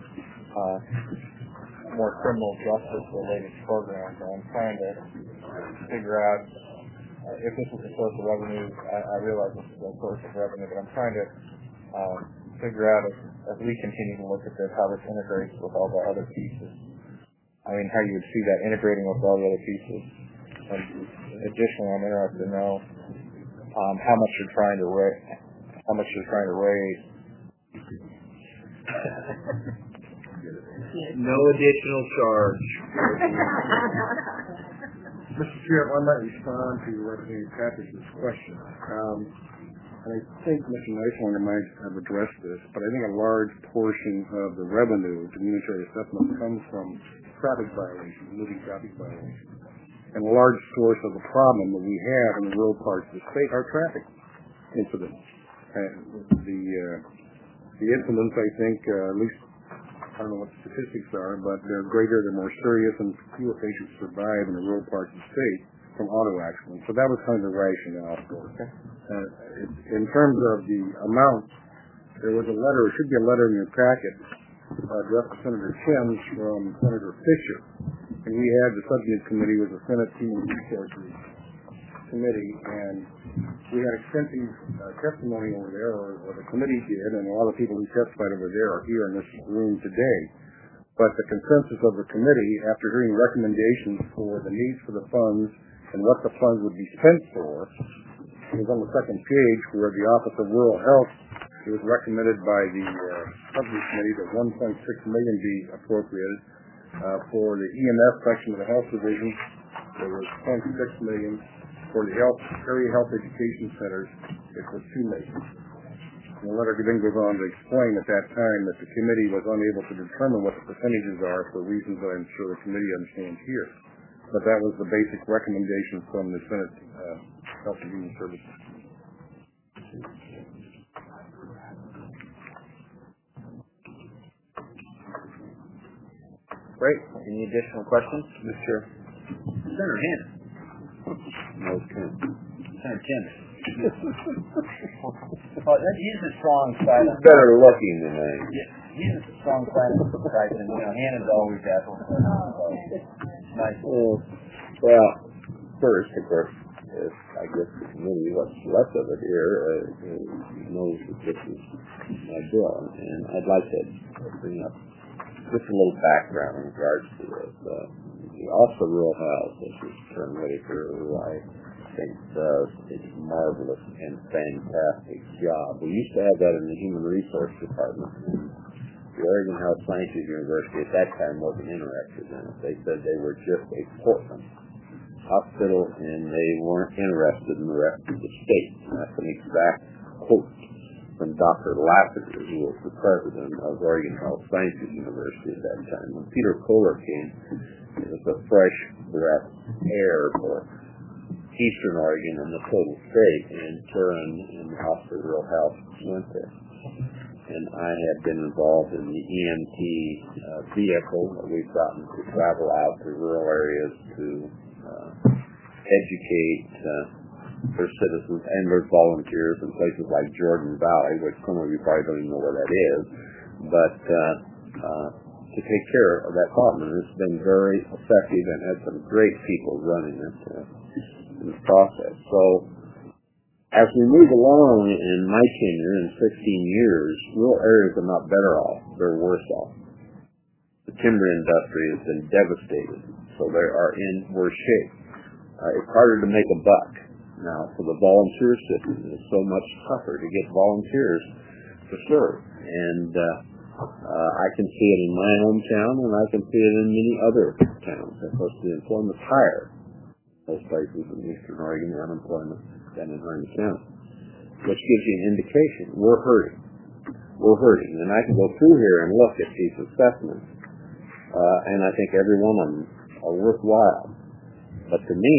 more criminal justice related programs. And I'm trying to figure out if this is a source of revenue. I realize this is a source of revenue, but I'm trying to figure out as we continue to look at this, how this integrates with all the other pieces. I mean, how you would see that integrating with all the other pieces. And additionally, I'm interested to know how much you're trying to raise. No additional charge. Mr. Chair, I might respond to Representative Patterson's question. And I think Mr. Neiswanger might have addressed this, but I think a large portion of the revenue to unitary assessment comes from traffic violations, moving traffic violations. And a large source of the problem that we have in the rural parts of the state are traffic incidents. And the incidents, I think, at least, I don't know what the statistics are, but they're greater, they're more serious, and fewer patients survive in the rural parts of the state from auto accidents. So that was kind of the rationale for it. In terms of the amount, there was a letter, it should be a letter in your packet, addressed to Senator Timms from Senator Fisher. And we had the subject committee was the Senate Human Resources Committee, and we had extensive testimony over there, or the committee did, and a lot of people who testified over there are here in this room today. But the consensus of the committee, after hearing recommendations for the needs for the funds and what the funds would be spent for, it was on the second page where the Office of Rural Health, it was recommended by the subject committee that $1.6 million be appropriated. For the EMS section of the Health Division, there was $0.6 million. For the area health education centers, it was $2 million. The letter then goes on to explain at that time that the committee was unable to determine what the percentages are for reasons that I'm sure the committee understands here. But that was the basic recommendation from the Senate Health and Human Services. Great. Any additional questions? Mr. Chair. Senator Hannon. No, Ken. Senator Kent. Well, he's a strong side. He's better looking than I am. Yeah, he's a strong side of the president. Hannon's always got nice. Well, first, of course, I guess the committee, what's left of it here, knows that this is my bill, and I'd like to bring up just a little background in regards to this. The Office of Rural Health, this is Karen Whitaker, who I think does a marvelous and fantastic job. We used to have that in the Human Resource Department. The Oregon Health Sciences University at that time wasn't interested in it. They said they were just a Portland hospital and they weren't interested in the rest of the state. And that's an exact quote from Dr. Lassiter, who was the president of Oregon Health Sciences University at that time. When Peter Kohler came, it was a fresh breath of air for Eastern Oregon and the total state, and Karen and the Office of Rural Health went there. And I have been involved in the EMT vehicle. We've gotten to travel out to rural areas to educate their citizens and their volunteers in places like Jordan Valley, which some of you probably don't even know where that is, but to take care of that problem. And it's been very effective and had some great people running it in the process. So as we move along in my tenure in 16 years, rural areas are not better off, they're worse off. The timber industry has been devastated, so they are in worse shape. It's harder to make a buck now for the volunteer system. It's so much tougher to get volunteers to serve. And I can see it in my hometown, and I can see it in many other towns. Of course, the employment's higher in those places in Eastern Oregon, the unemployment than in Harney County, which gives you an indication. We're hurting. We're hurting. And I can go through here and look at these assessments, and I think every one of them are worthwhile. But to me,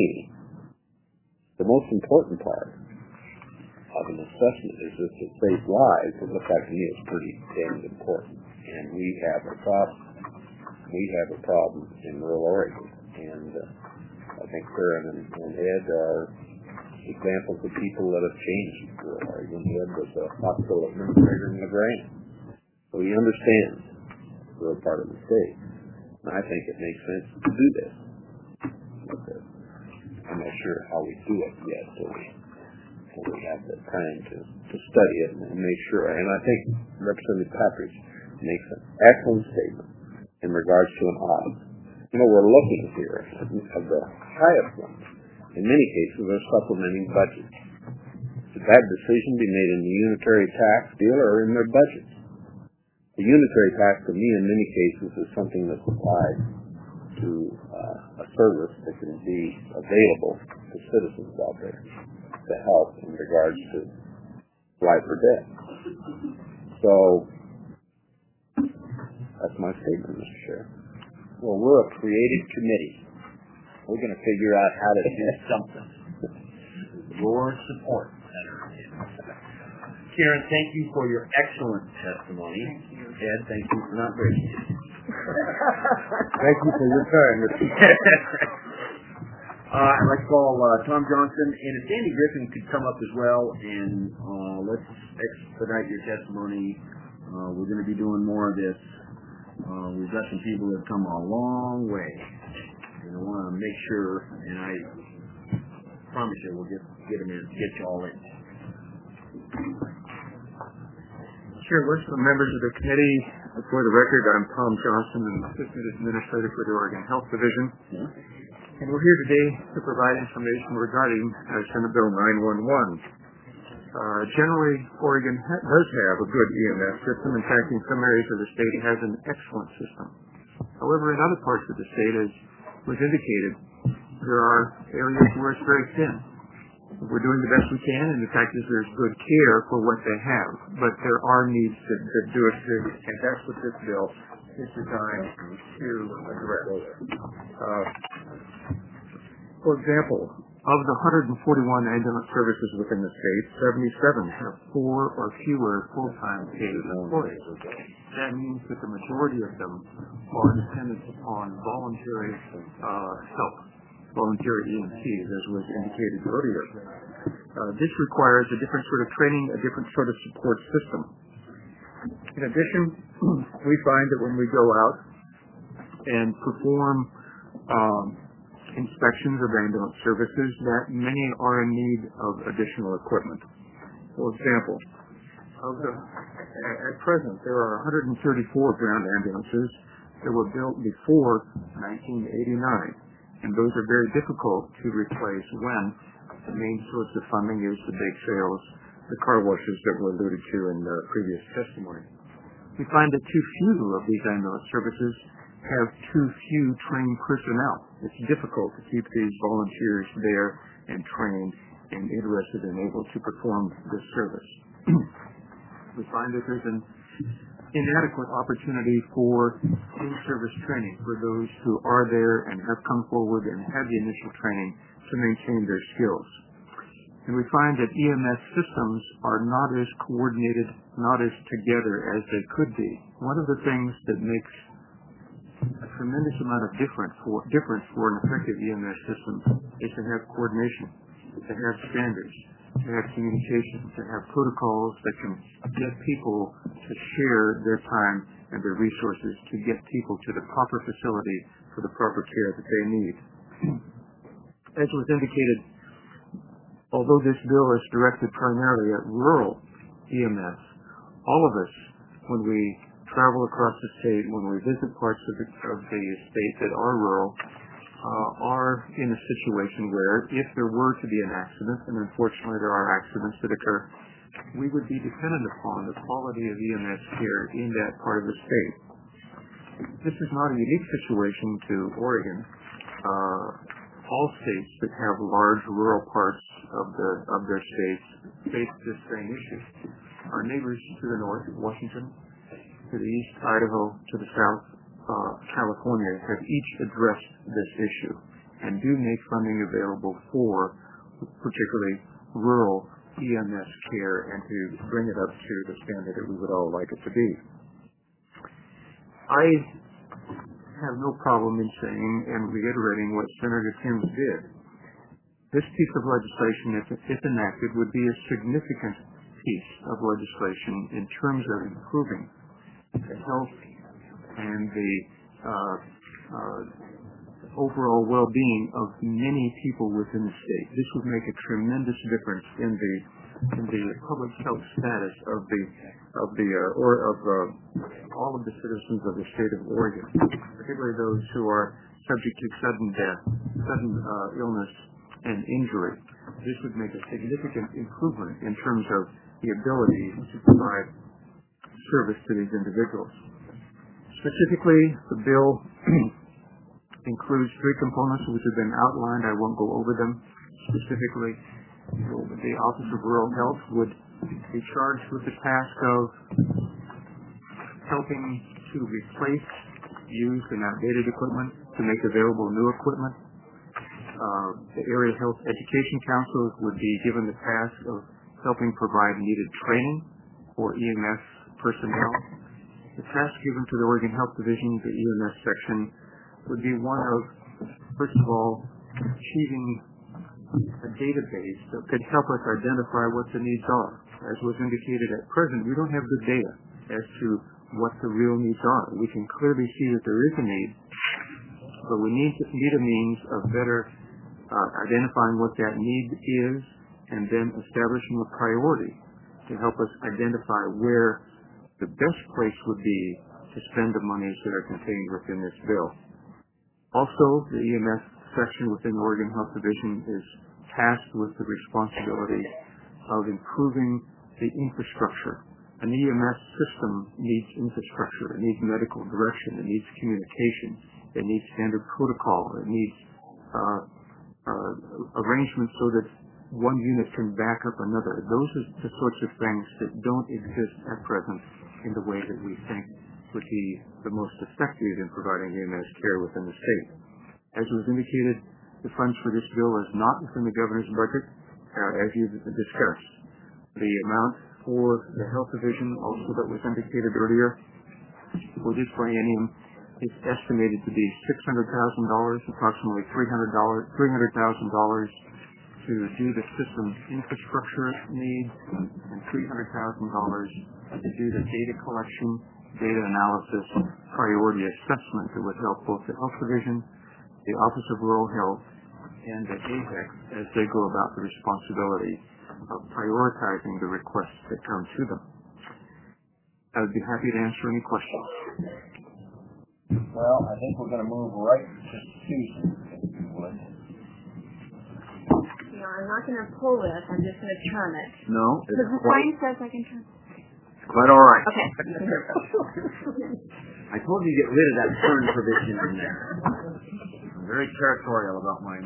the most important part of an assessment is if it saves lives. It looks like to me it's pretty damn important. And we have a problem. We have a problem in rural Oregon. And I think Karen and Ed are examples of people that have changed rural Oregon. Ed was a hospital administrator in LaGrange. So he understands the rural part of the state. And I think it makes sense to do this. Okay. I'm not sure how we do it yet, so we have the time to study it and make sure. And I think Representative Patrick makes an excellent statement in regards to an audit. You know, we're looking here at the highest ones. In many cases, they're supplementing budgets. Should that decision be made in the unitary tax deal or in their budget? The unitary tax, to me, in many cases, is something that's applied to a service that can be available to citizens out there to help in regards to life or death. So that's my statement, Mr. Chair. Well, we're a creative committee. We're going to figure out how to do something. Your support, Senator. Karen, thank you for your excellent testimony. Ed, thank you for not breaking it. Thank you for your time, Mr. I'd like to call Tom Johnson, and if Danny Griffin could come up as well, and let's expedite your testimony. We're going to be doing more of this. We've got some people that have come a long way, and I want to make sure, and I promise you we'll get them in, get you all in. Chair, members of the committee, for the record, I'm Tom Johnson, I'm Assistant Administrator for the Oregon Health Division. And we're here today to provide information regarding Senate Bill 911. Generally, Oregon does have a good EMS system. In fact, in some areas of the state, it has an excellent system. However, in other parts of the state, as was indicated, there are areas where it's very thin. We're doing the best we can, and the fact is there's good care for what they have. But there are needs that do exist, and that's what this bill is designed to address. For example, of the 141 ambulance services within the state, 77 have 4 or fewer full-time paid employees. That means that the majority of them are dependent upon voluntary help, voluntary EMTs, as was indicated earlier. This requires a different sort of training, a different sort of support system. In addition, we find that when we go out and perform inspections of ambulance services, that many are in need of additional equipment. For example, at present, there are 134 ground ambulances that were built before 1989, and those are very difficult to replace when the main source of funding is the bake sales, the car washes that were alluded to in the previous testimony. We find that too few of these ambulance services have too few trained personnel. It's difficult to keep these volunteers there and trained and interested and able to perform this service. We find that there's an inadequate opportunity for in-service training for those who are there and have come forward and have the initial training to maintain their skills. And we find that EMS systems are not as coordinated, not as together as they could be. One of the things that makes a tremendous amount of difference for an effective EMS system is to have coordination, to have standards, to have communication, to have protocols that can get people to share their time and their resources to get people to the proper facility for the proper care that they need. As was indicated, although this bill is directed primarily at rural EMS, all of us, when we travel across the state, when we visit parts of the state that are rural, are in a situation where if there were to be an accident, and unfortunately there are accidents that occur, we would be dependent upon the quality of EMS care in that part of the state. This is not a unique situation to Oregon. All states that have large rural parts of their states face this same issue. Our neighbors to the north, Washington, to the east, Idaho, to the south, California, have each addressed this issue and do make funding available for particularly rural EMS care and to bring it up to the standard that we would all like it to be. I have no problem in saying and reiterating what Senator Timms did. This piece of legislation, if enacted, would be a significant piece of legislation in terms of improving the health and the overall well-being of many people within the state. This would make a tremendous difference in the public health status of all of the citizens of the state of Oregon, particularly those who are subject to sudden death, sudden illness, and injury. This would make a significant improvement in terms of the ability to provide service to these individuals. Specifically, the bill includes 3 components which have been outlined. I won't go over them specifically. The Office of Rural Health would be charged with the task of helping to replace used and outdated equipment, to make available new equipment. The Area Health Education Councils would be given the task of helping provide needed training for EMS personnel. The task given to the Oregon Health Division, the EMS section, would be one of, first of all, achieving a database that could help us identify what the needs are. As was indicated at present, we don't have good data as to what the real needs are. We can clearly see that there is a need, but we need a means of better identifying what that need is and then establishing a priority to help us identify where the best place would be to spend the monies that are contained within this bill. Also, the EMS section within the Oregon Health Division is tasked with the responsibility of improving the infrastructure. An EMS system needs infrastructure. It needs medical direction. It needs communication. It needs standard protocol. It needs arrangements so that one unit can back up another. Those are the sorts of things that don't exist at present in the way that we think would be the most effective in providing EMS care within the state. As was indicated, the funds for this bill is not within the governor's budget, as you discussed. The amount for the health division, also that was indicated earlier, for this biennium is estimated to be $600,000, approximately $300,000 to do the system infrastructure needs, and $300,000 to do the data collection, data analysis, priority assessment that would help both the health division, the Office of Rural Health, and the AHEC as they go about the responsibility of prioritizing the requests that come to them. I would be happy to answer any questions. Well, I think we're going to move right to Susan, if you would. You know, I'm not going to pull this. I'm just going to turn it. No, Because the sign says I can turn it. quite all right. Okay. I told you to get rid of that turn provision in there. I'm very territorial about my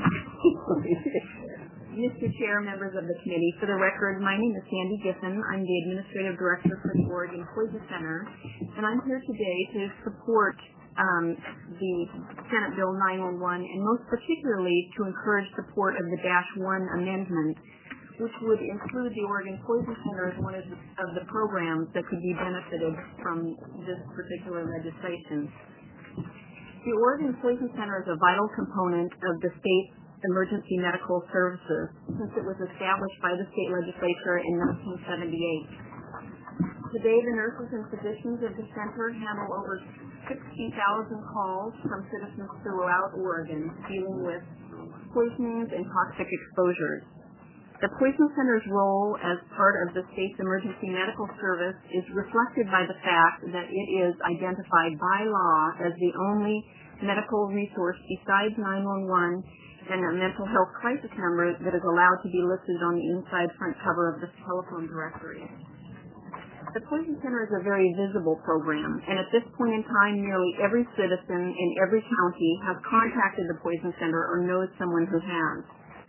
Mr. Chair, members of the committee, for the record, my name is Sandy Giffen. I'm the Administrative Director for the Oregon Poison Center, and I'm here today to support the Senate Bill 911, and most particularly to encourage support of the -1 amendment, which would include the Oregon Poison Center as one of the programs that could be benefited from this particular legislation. The Oregon Poison Center is a vital component of the state's emergency medical services since it was established by the state legislature in 1978. Today, the nurses and physicians of the center handle over 60,000 calls from citizens throughout Oregon dealing with poisonings and toxic exposures. The Poison Center's role as part of the state's emergency medical service is reflected by the fact that it is identified by law as the only medical resource besides 911 and a mental health crisis number that is allowed to be listed on the inside front cover of the telephone directory. The Poison Center is a very visible program, and at this point in time, nearly every citizen in every county has contacted the Poison Center or knows someone who has.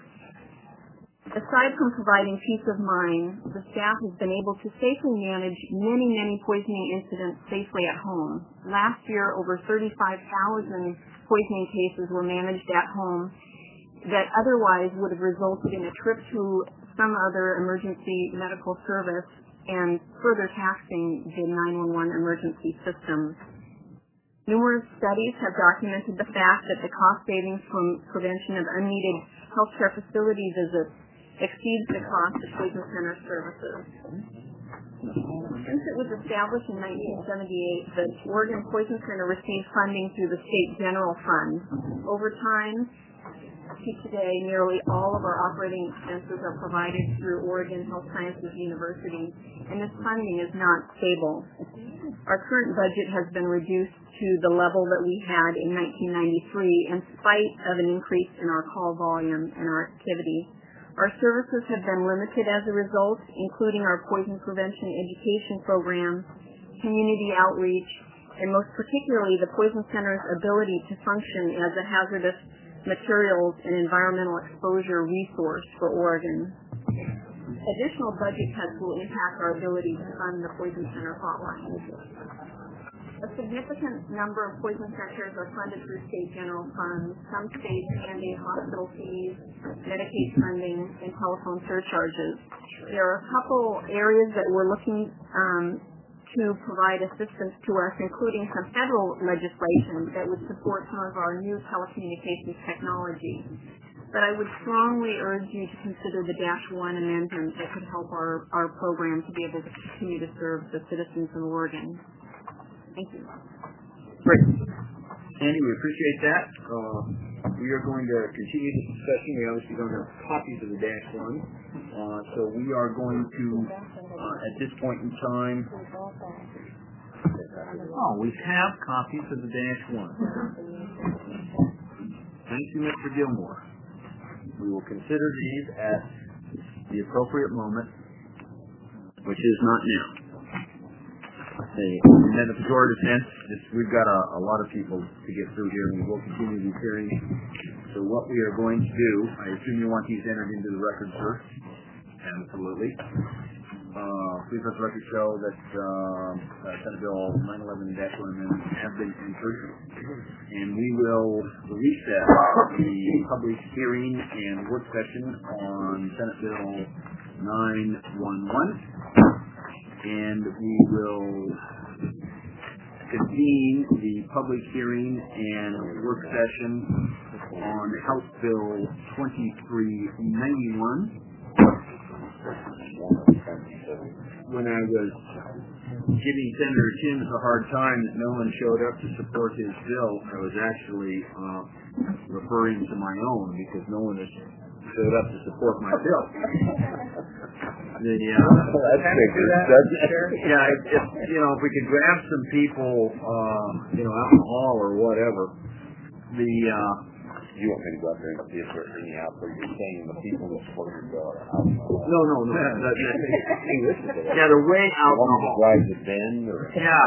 Aside from providing peace of mind, the staff has been able to safely manage many poisoning incidents safely at home. Last year, over 35,000 poisoning cases were managed at home that otherwise would have resulted in a trip to some other emergency medical service and further taxing the 911 emergency system. Numerous studies have documented the fact that the cost savings from prevention of unneeded healthcare facility visits exceeds the cost of Poison Center services. Since it was established in 1978, the Oregon Poison Center received funding through the state general fund. Over time, to today, nearly all of our operating expenses are provided through Oregon Health Sciences University, and this funding is not stable. Our current budget has been reduced to the level that we had in 1993 in spite of an increase in our call volume and our activity. Our services have been limited as a result, including our poison prevention education program, community outreach, and most particularly the Poison Center's ability to function as a hazardous materials and environmental exposure resource for Oregon. Additional budget cuts will impact our ability to fund the Poison Center hotline. A significant number of poison centers are funded through state general funds. Some states mandate hospital fees, Medicaid funding, and telephone surcharges. There are a couple areas that we're looking to provide assistance to us, including some federal legislation that would support some of our new telecommunications technology. But I would strongly urge you to consider the -1 amendment that could help our program to be able to continue to serve the citizens of Oregon. Thank you. Great. Sandy, we appreciate that. We are going to continue this discussion. We obviously don't have copies of the -1. So we are going to, at this point in time, we have copies of the -1. Thank you, Mr. Gilmore. We will consider these at the appropriate moment, which is not now. And then the pejorative sense, we've got a lot of people to get through here, and we will continue these hearings. So what we are going to do, I assume you want these entered into the record, sir? Absolutely. Please let the record show that Senate Bill 911-1 amendments have been entered, and we will recess the public hearing and work session on Senate Bill 911, and we will convene the public hearing and work session on House Bill 2391. When I was giving Senator Timms a hard time that no one showed up to support his bill, I was actually referring to my own, because no one has showed up to support my bill. If we could grab some people, out in the hall or whatever. You want me to go out there and see if they're bringing out where you're saying the people that support your bill are out? No. Yeah, they're way out in the hall. Drive the bend or?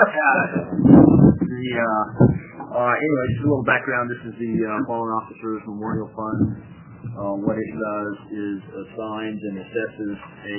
Anyway, just a little background. This is the Fallen Officers Memorial Fund. What it does is assigns and assesses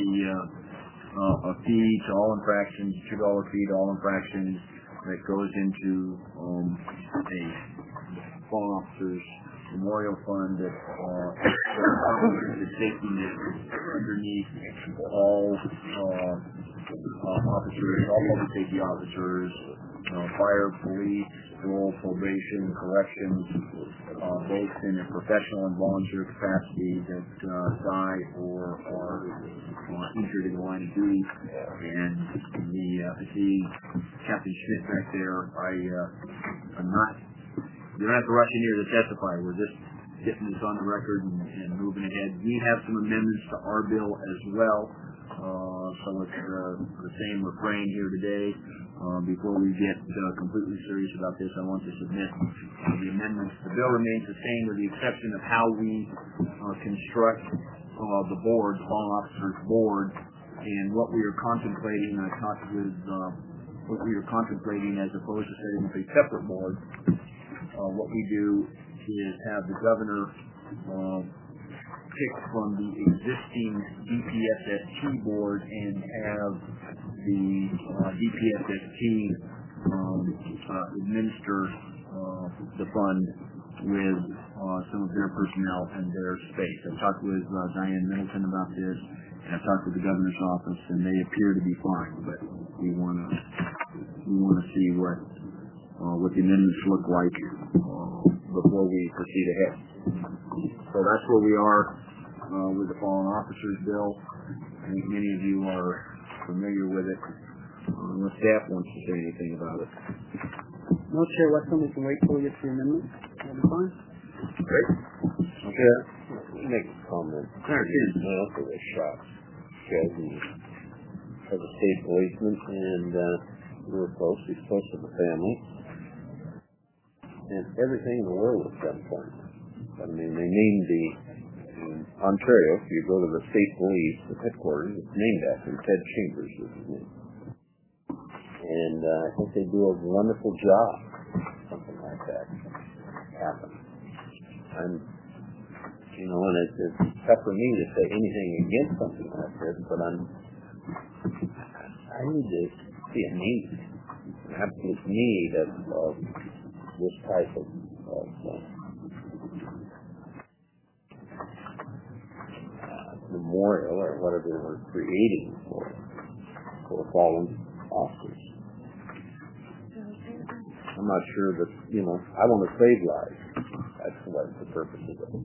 a fee to all infractions, $2 fee to all infractions that goes into a Fallen Officers Memorial Fund that the safety net underneath all officers, all public safety officers, fire, police, parole, probation, corrections, both in a professional and volunteer capacity that die or are injured in the line of duty. And I see Captain Schmidt back there. I'm not. You don't have to rush in here to testify. We're just getting this on the record and moving ahead. We have some amendments to our bill as well. So it's the same refrain here today. Before we get completely serious about this, I want to submit the amendments. The bill remains the same with the exception of how we construct the board, the Fallen Officers Board, and what we are contemplating. I talked with what we are contemplating as opposed to setting up a separate board. What we do is have the governor pick from the existing DPSST board and have the DPSST administer the fund with some of their personnel and their space. I've talked with Diane Middleton about this, and I've talked with the governor's office, and they appear to be fine. But we want to see what the amendments look like before we proceed ahead. So that's where we are with the Fallen Officers Bill. I think many of you are familiar with it. Unless staff wants to say anything about it. No, Chair Weston, we can wait till we get to the amendment. That'll be fine. Great. Okay. Let me make a comment. For this shot. As a state policeman, and we were close. He's close to the family. And everything in the world was done for him. I mean, they named in Ontario, if you go to the state police, the headquarters, it's named after Ted Chambers, is his name. And I think they do a wonderful job. Something like that happen. And it's tough for me to say anything against something like this, but I need to see a need, an absolute need of this type of memorial or whatever we're creating for fallen officers. I'm not sure that, I want to save lives. That's what the purpose of it.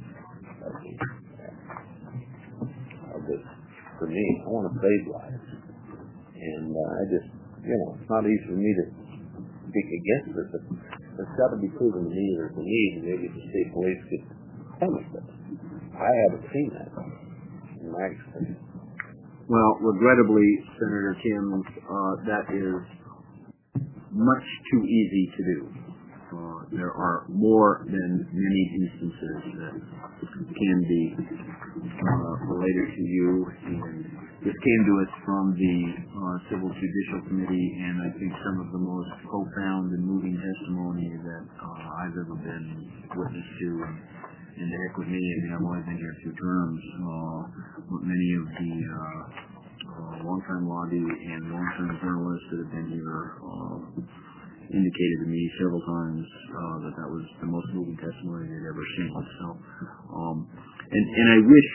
For me, I want to save lives. And I just, it's not easy for me to speak against it, but it's got to be proven to me there's a need, and maybe the state police could punish it. I haven't seen that in my experience. Well, regrettably, Senator Timms, that is much too easy to do. There are more than many instances that can be related to you, and this came to us from the Civil Judicial Committee, and I think some of the most profound and moving testimony that I've ever been witness to. And to heck with me, I mean, I've only been here 2 terms. But many of the long-time lobby and long-term journalists that have been here indicated to me several times that was the most moving testimony they'd ever seen. So, and I wish,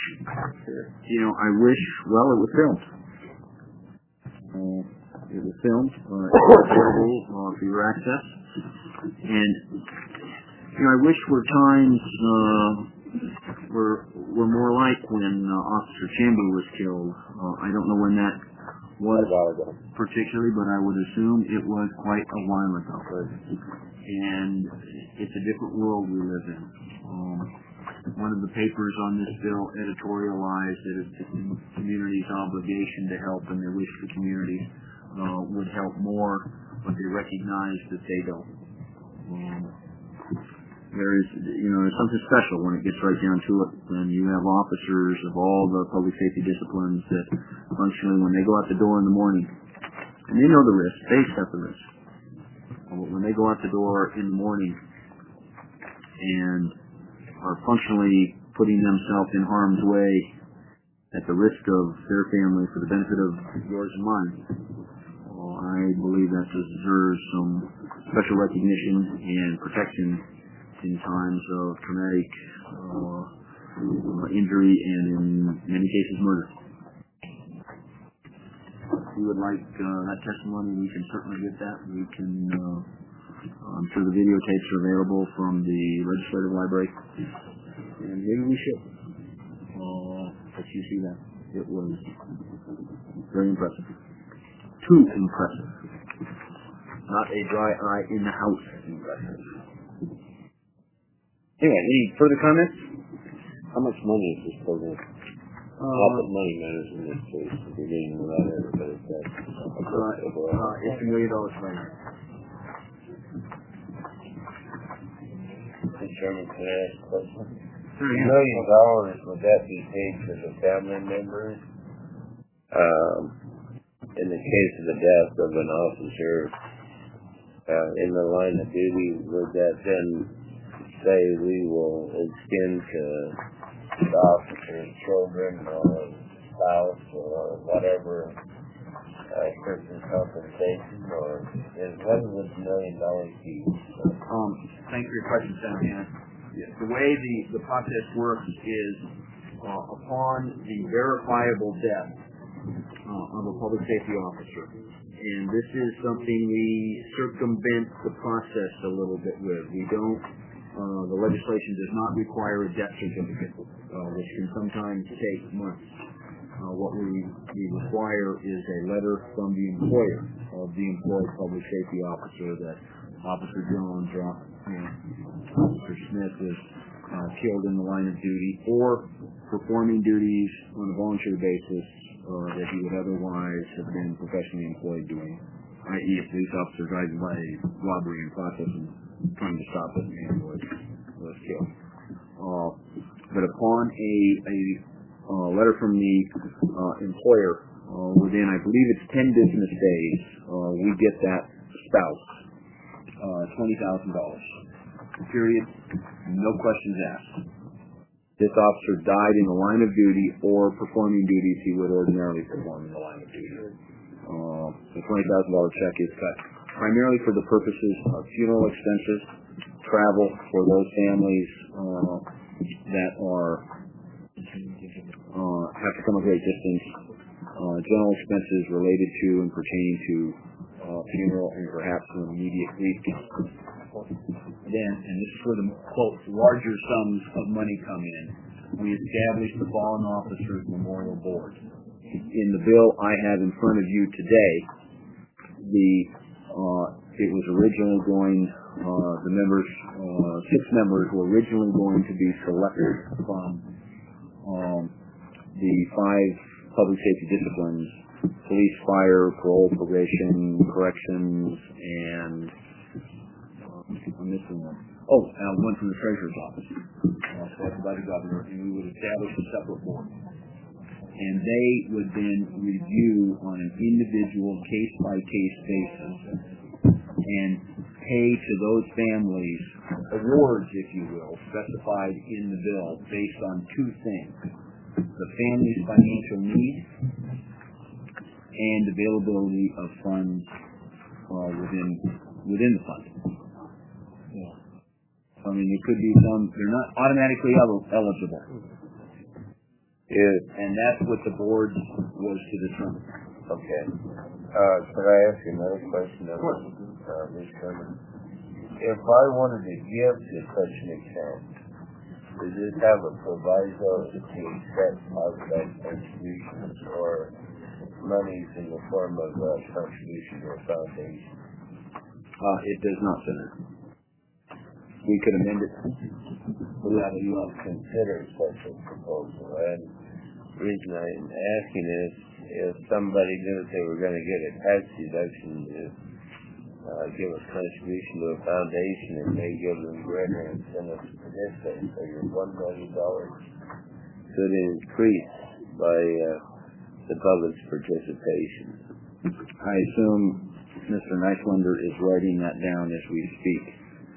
well, it was filmed. It was filmed. It was available for your access. And, I wish times were more like when Officer Chambers was killed. I don't know when that was particularly, but I would assume it was quite a while ago. And it's a different world we live in. One of the papers on this bill editorialized that it's the community's obligation to help, and they wish the community would help more, but they recognize that they don't. There's something special when it gets right down to it. And you have officers of all the public safety disciplines that functionally, when they go out the door in the morning, and they know the risk, they accept the risk. But when they go out the door in the morning and are functionally putting themselves in harm's way at the risk of their family for the benefit of yours and mine, I believe that deserves some special recognition and protection in times of traumatic injury and in many cases murder. If you would like that testimony, we can certainly get that. We can, I'm sure the videotapes are available from the Legislative Library, and maybe we should let you see that. It was very impressive. Too impressive. Not a dry eye in the house impressive. Anyway, any further comments? How much money is this program? Not that money matters in this case. We're getting a lot of it, but it's $1 million right now. Mr. Chairman, can I ask a question? $1 million, would that be paid to the family members? In the case of the death of an officer in the line of duty, would that then say we will extend to the officer's children or spouse or whatever certain compensation, or what would $1 million be? Thanks for your question, Senator. The way the process works is upon the verifiable death of a public safety officer, and this is something we circumvent the process a little bit with. We don't. The legislation does not require a death certificate, which can sometimes take months. What we require is a letter from the employer of the employed public safety officer that Officer Jones or Officer Smith was killed in the line of duty or performing duties on a voluntary basis that he would otherwise have been professionally employed doing, i.e. a police officer driving by a robbery in process and trying to stop it and was killed. But upon a letter from the employer, within, I believe it's 10 business days, we get that spouse $20,000. Period. No questions asked. This officer died in the line of duty or performing duties he would ordinarily perform in the line of duty. The $20,000 check is cut primarily for the purposes of funeral expenses, travel for those families that have to come a great distance, general expenses related to and pertaining to funeral and perhaps an immediate grief. Then, and this is where the quote larger sums of money come in, we established the Fallen Officers Memorial Board. In the bill I have in front of you today, it was originally going, the members, 6 members were originally going to be selected from the 5 public safety disciplines: police, fire, parole, probation, corrections, and I'm missing one. One from the Treasurer's Office, selected by the Governor, and we would establish a separate board. and they would then review on an individual case-by-case basis and pay to those families awards, if you will, specified in the bill based on two things: the family's financial need and availability of funds within the fund. I mean, it could be they're not automatically eligible. And that's what the board was to determine. Okay. Could I ask you another question? Of course. Ms. Sherman? If I wanted to give to such an account, does it have a proviso to accept outside contributions or monies in the form of a contribution to a foundation? It does not, Senator. We could amend it. Would you consider such a proposal? And the reason I'm asking is, if somebody knew that they were going to get a tax deduction to give a contribution to a foundation, and they give them greater incentives to participate, so your $1 million could increase by the public's participation. I assume Mr. Neiselander is writing that down as we speak.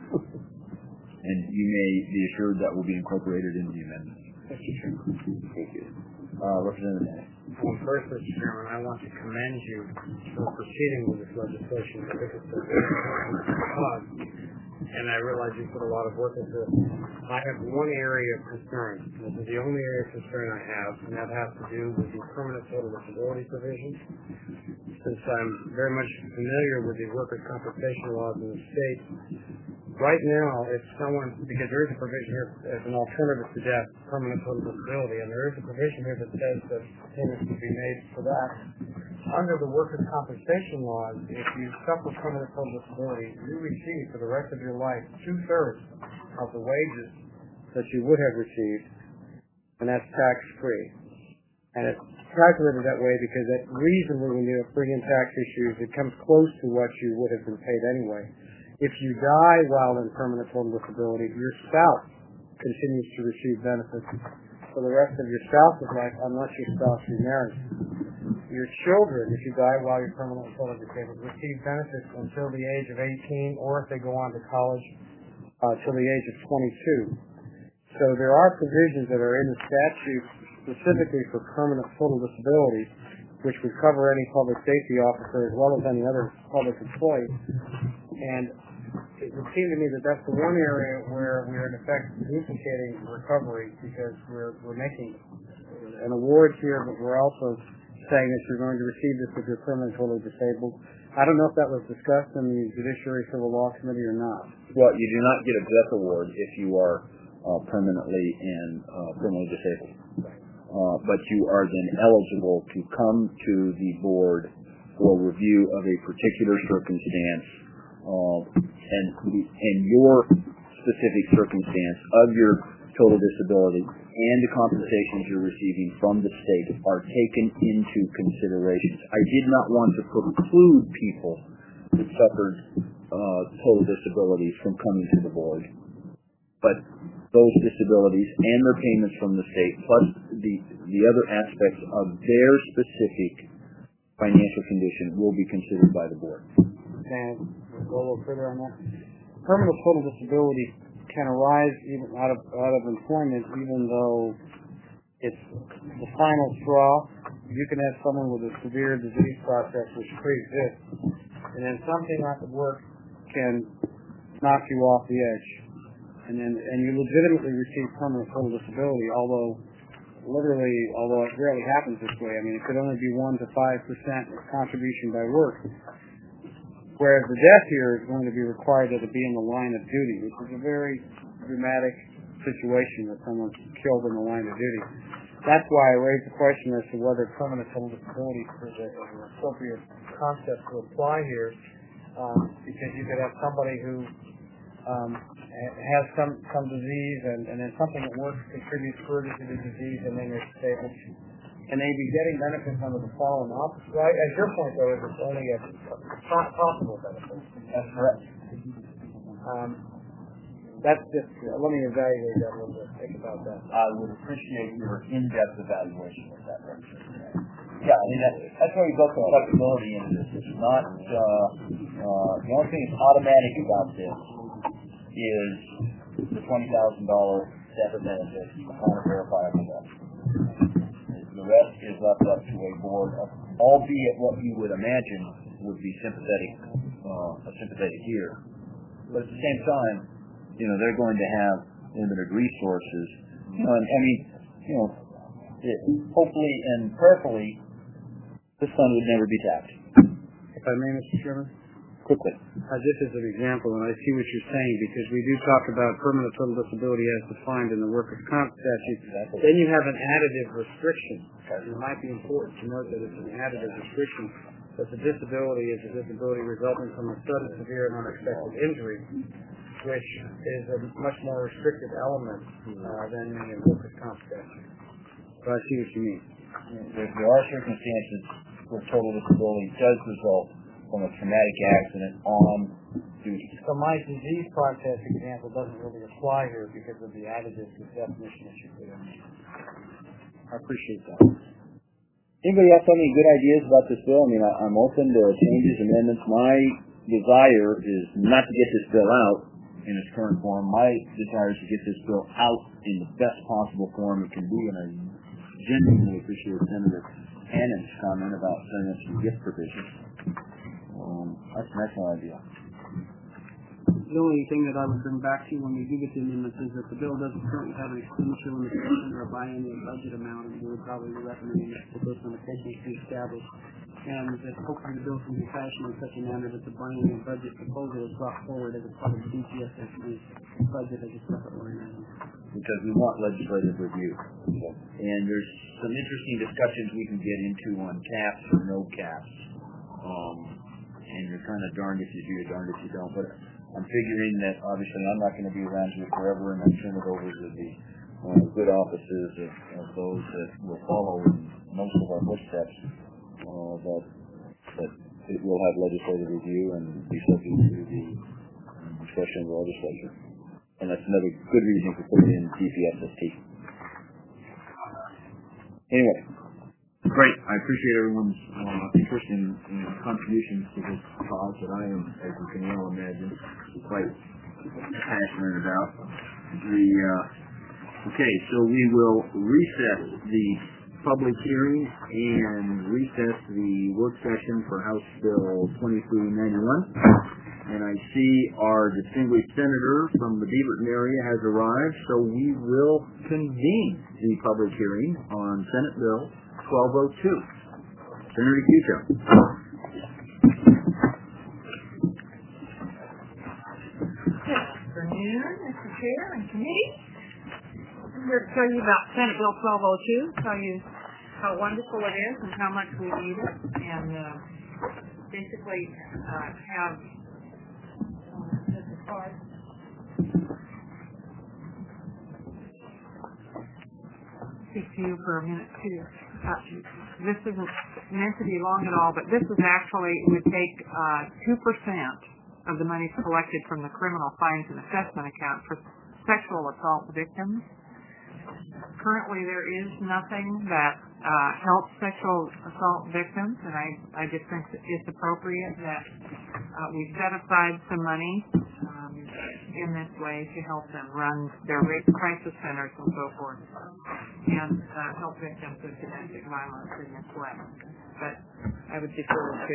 And you may be assured that will be incorporated into the amendment. Thank you. Thank you. Representative. Well, first, Mr. Chairman, I want to commend you for proceeding with this legislation. I think it's a good cause, and I realize you put a lot of work into it. I have one area of concern. This is the only area of concern I have, and that has to do with the permanent total disability provision. Since I'm very much familiar with the workers' compensation laws in the state, right now, if someone, because there is a provision here as an alternative to death, permanent total disability, and there is a provision here that says that payments can be made for that. Under the workers' compensation laws, if you suffer permanent total disability, you receive for the rest of your life 2/3 of the wages that you would have received, and that's tax-free. And it's calculated that way because reasonably when you bring in tax issues, it comes close to what you would have been paid anyway. If you die while in permanent total disability, your spouse continues to receive benefits for the rest of your spouse's life unless your spouse remarries. Your children, if you die while you're permanently total disabled, receive benefits until the age of 18 or if they go on to college till the age of 22. So there are provisions that are in the statute specifically for permanent total disability, which would cover any public safety officer as well as any other public employee. And it would seem to me that that's the one area where we're in effect duplicating recovery because we're making an award here, but we're also saying that you're going to receive this if you're permanently totally disabled. I don't know if that was discussed in the Judiciary Civil Law Committee or not. Well, you do not get a death award if you are permanently and permanently disabled. But you are then eligible to come to the board for review of a particular circumstance and your specific circumstance of your total disability and the compensations you're receiving from the state are taken into consideration. I did not want to preclude people that suffered total disabilities from coming to the board, but those disabilities and their payments from the state, plus the other aspects of their specific financial condition will be considered by the board. And we'll go a little further on that. Permanent total disability can arise even out of employment, even though it's the final straw. You can have someone with a severe disease process which pre-exists, and then something at the work can knock you off the edge. And you legitimately receive permanent total disability, although it rarely happens this way. I mean, it could only be 1 to 5% contribution by work. Whereas the death here is going to be required that it be in the line of duty, which is a very dramatic situation that someone's killed in the line of duty. That's why I raised the question as to whether permanent total disability is an appropriate concept to apply here, because you could have somebody who has some disease and then something at work contributes further to the disease and then they're disabled. And they'd be getting benefits under the following office. Right? As your point, though, is it's only a possible benefit. That's correct. That's just, let me evaluate that a little bit. Think about that. I would appreciate your in-depth evaluation of that. mean, that's why we built some flexibility into this. It's not, the only thing that's automatic about this is the $20,000 death benefit upon a verifiable death. The rest is left up to a board, albeit what you would imagine would be a sympathetic ear. But at the same time, they're going to have limited resources. Hopefully and prayerfully, this fund would never be tapped. If I may, Mr. Chairman? Quickly. Just as an example, and I see what you're saying, because we do talk about permanent total disability as defined in the workers' comp statute. Exactly. Then you have an additive restriction. It might be important to note that it's an additive restriction, that the disability is a disability resulting from a sudden, severe, and unexpected injury, which is a much more restricted element than in the workers' comp statute. So I see what you mean. There are circumstances where total disability does result from a traumatic accident on duty. So my disease process example doesn't really apply here because of the additive definition that you put in. I appreciate that. Anybody else have any good ideas about this bill? I mean, I'm open to changes, amendments. My desire is not to get this bill out in its current form. My desire is to get this bill out in the best possible form it can be, and I genuinely appreciate Senator Hannon's comment about sending us some gift provisions. That's an excellent idea. The only thing that I would bring back to you when we do get the amendments is that the bill doesn't currently have an expenditure limitation or a biennial budget amount, and we would probably be recommending that those limitations be established, and that hopefully the bill can be fashioned in such a manner that the biennial budget proposal is brought forward as a part of the DPSS's budget as a separate line item. Because we want legislative review. And there's some interesting discussions we can get into on caps or no caps. And you're kind of darned if you do, darned if you don't. But I'm figuring that obviously I'm not going to be around here forever, and I'll turn it over to the good offices of those that will follow most of our footsteps, that it will have legislative review and be subject to the discussion of the legislature. And that's another good reason for putting in DPSST. Anyway. Great. I appreciate everyone's interest and contributions to this cause that I am, as you can well imagine, quite passionate about. Okay, so we will recess the public hearing and recess the work session for House Bill 2391. And I see our distinguished senator from the Beaverton area has arrived, so we will convene the public hearing on Senate Bill 1202. Senator Cuccio. Good afternoon, Mr. Chair and Committee. I'm here to tell you about Senate Bill 1202, tell you how wonderful it is and how much we need it, and basically have speak to you for a minute too. This isn't meant to be long at all, but this is actually would take 2% of the money collected from the criminal fines and assessment account for sexual assault victims. Currently, there is nothing that helps sexual assault victims, and I just think that it's appropriate that we set aside some money in this way to help them run their rape crisis centers and so forth, and help victims of domestic violence in this way. But I would defer to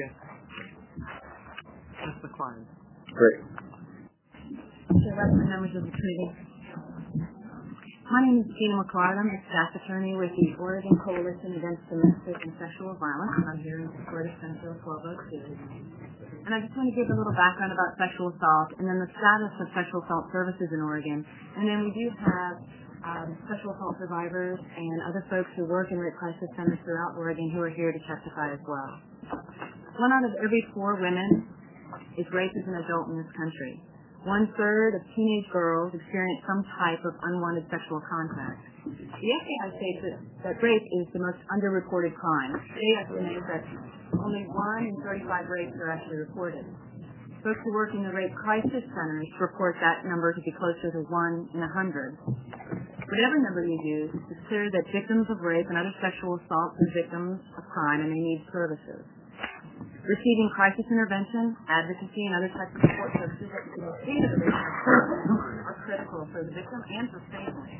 Ms. McClellan. Great. Members of the committee. My name is Gina McClellan. I'm the staff attorney with the Oregon Coalition Against Domestic and Sexual Violence. I'm here in support of Senate Bill 1202. And I just want to give a little background about sexual assault and then the status of sexual assault services in Oregon. And then we do have sexual assault survivors and other folks who work in rape crisis centers throughout Oregon who are here to testify as well. 1 out of every 4 women is raped as an adult in this country. 1/3 of teenage girls experience some type of unwanted sexual contact. The FBI states that rape is the most underreported crime. They estimate that only 1 in 35 rapes are actually reported. Folks who work in the rape crisis centers report that number to be closer to 1 in 100. Whatever number you use, it's clear that victims of rape and other sexual assault are victims of crime and they need services. Receiving crisis intervention, advocacy, and other types of support services that can receive the victim are critical for the victim and for families.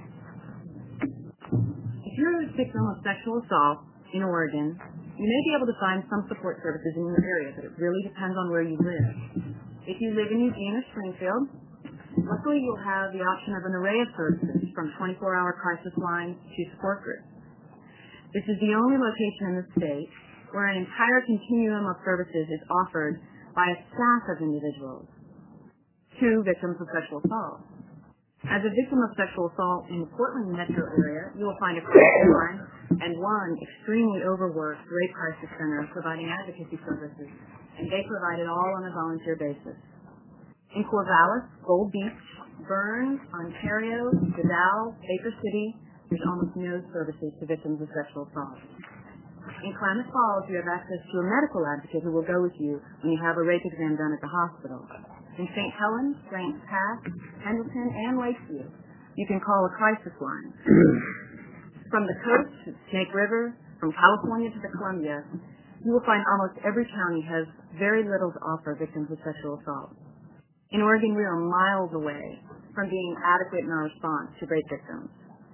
If you're a victim of sexual assault in Oregon, you may be able to find some support services in your area, but it really depends on where you live. If you live in Eugene or Springfield, luckily you'll have the option of an array of services, from 24-hour crisis lines to support groups. This is the only location in the state where an entire continuum of services is offered by a staff of individuals to victims of sexual assault. As a victim of sexual assault in the Portland metro area, you will find a crisis line and one extremely overworked rape crisis center providing advocacy services, and they provide it all on a volunteer basis. In Corvallis, Gold Beach, Burns, Ontario, Vidal, Baker City, there's almost no services to victims of sexual assault. In Klamath Falls, you have access to a medical advocate who will go with you when you have a rape exam done at the hospital. In St. Helens, Grants Pass, Pendleton, and Lakeview, you can call a crisis line. From the coast to Snake River, from California to the Columbia, you will find almost every county has very little to offer victims of sexual assault. In Oregon, we are miles away from being adequate in our response to rape victims.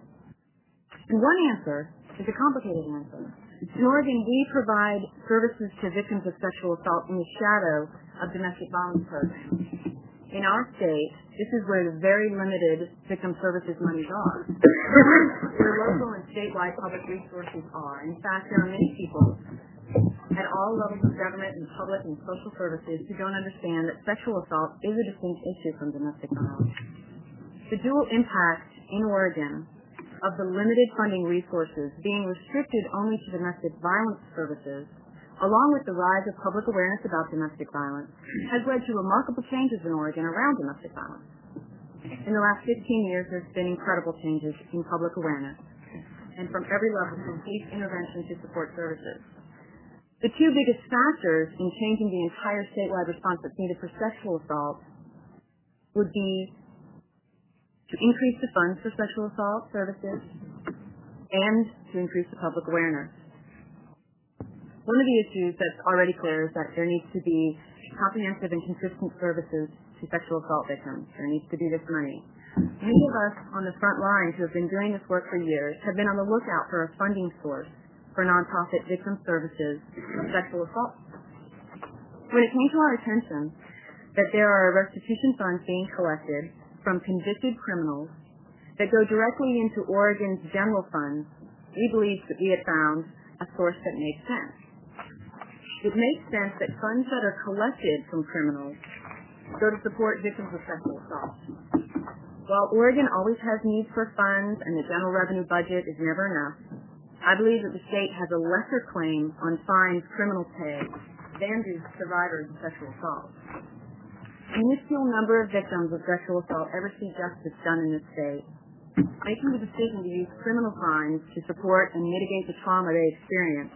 And one answer is a complicated answer. In Oregon, we provide services to victims of sexual assault in the shadow of domestic violence programs. In our state, this is where the very limited victim services monies are. Where local and statewide public resources are. In fact, there are many people at all levels of government and public and social services who don't understand that sexual assault is a distinct issue from domestic violence. The dual impact in Oregon of the limited funding resources being restricted only to domestic violence services, along with the rise of public awareness about domestic violence, has led to remarkable changes in Oregon around domestic violence. In the last 15 years, there's been incredible changes in public awareness, and from every level, from police intervention to support services. The two biggest factors in changing the entire statewide response that's needed for sexual assault would be to increase the funds for sexual assault services and to increase the public awareness. One of the issues that's already clear is that there needs to be comprehensive and consistent services to sexual assault victims. There needs to be this money. Many of us on the front lines who have been doing this work for years have been on the lookout for a funding source for nonprofit victim services of sexual assault. When it came to our attention that there are restitution funds being collected from convicted criminals that go directly into Oregon's general funds, we believed that we had found a source that makes sense. It makes sense that funds that are collected from criminals go to support victims of sexual assault. While Oregon always has needs for funds and the general revenue budget is never enough, I believe that the state has a lesser claim on fines criminals pay than do survivors of sexual assault. A minuscule number of victims of sexual assault ever see justice done in this state. Making the decision to use criminal fines to support and mitigate the trauma they experience.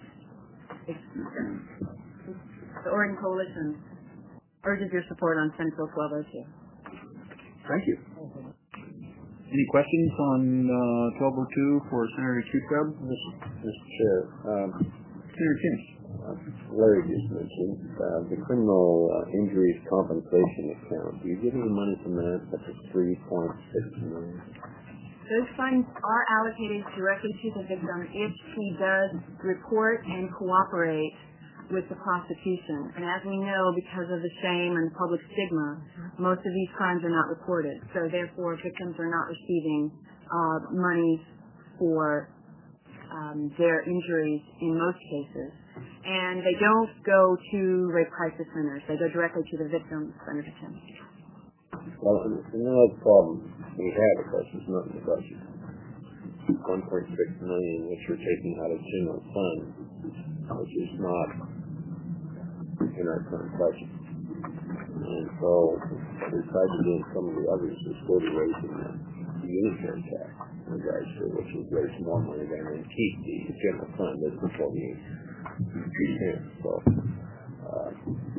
The Oregon Coalition urges your support on Senate Bill 1202. Thank you. Any questions on 1202 for Senator Q-Sub? Mr. Chair, Senator Kim. Larry just mentioned the criminal injuries compensation account. Do you get any money from that? That's $3.6 million. Those funds are allocated directly to the victim if she does report and cooperate with the prosecution. And as we know, because of the shame and the public stigma, most of these crimes are not reported. So therefore, victims are not receiving money for their injuries in most cases. And they don't go to rape crisis centers. They go directly to the victims, Senator Kim. Well, another problem we have, of course, is not in the budget. $1.6 million, which you're taking out of general fund, which is not in our current budget. And so what we tried to do in some of the others is go to raising the unitary tax, which would raise more money than and keep the general fund as the 48%. So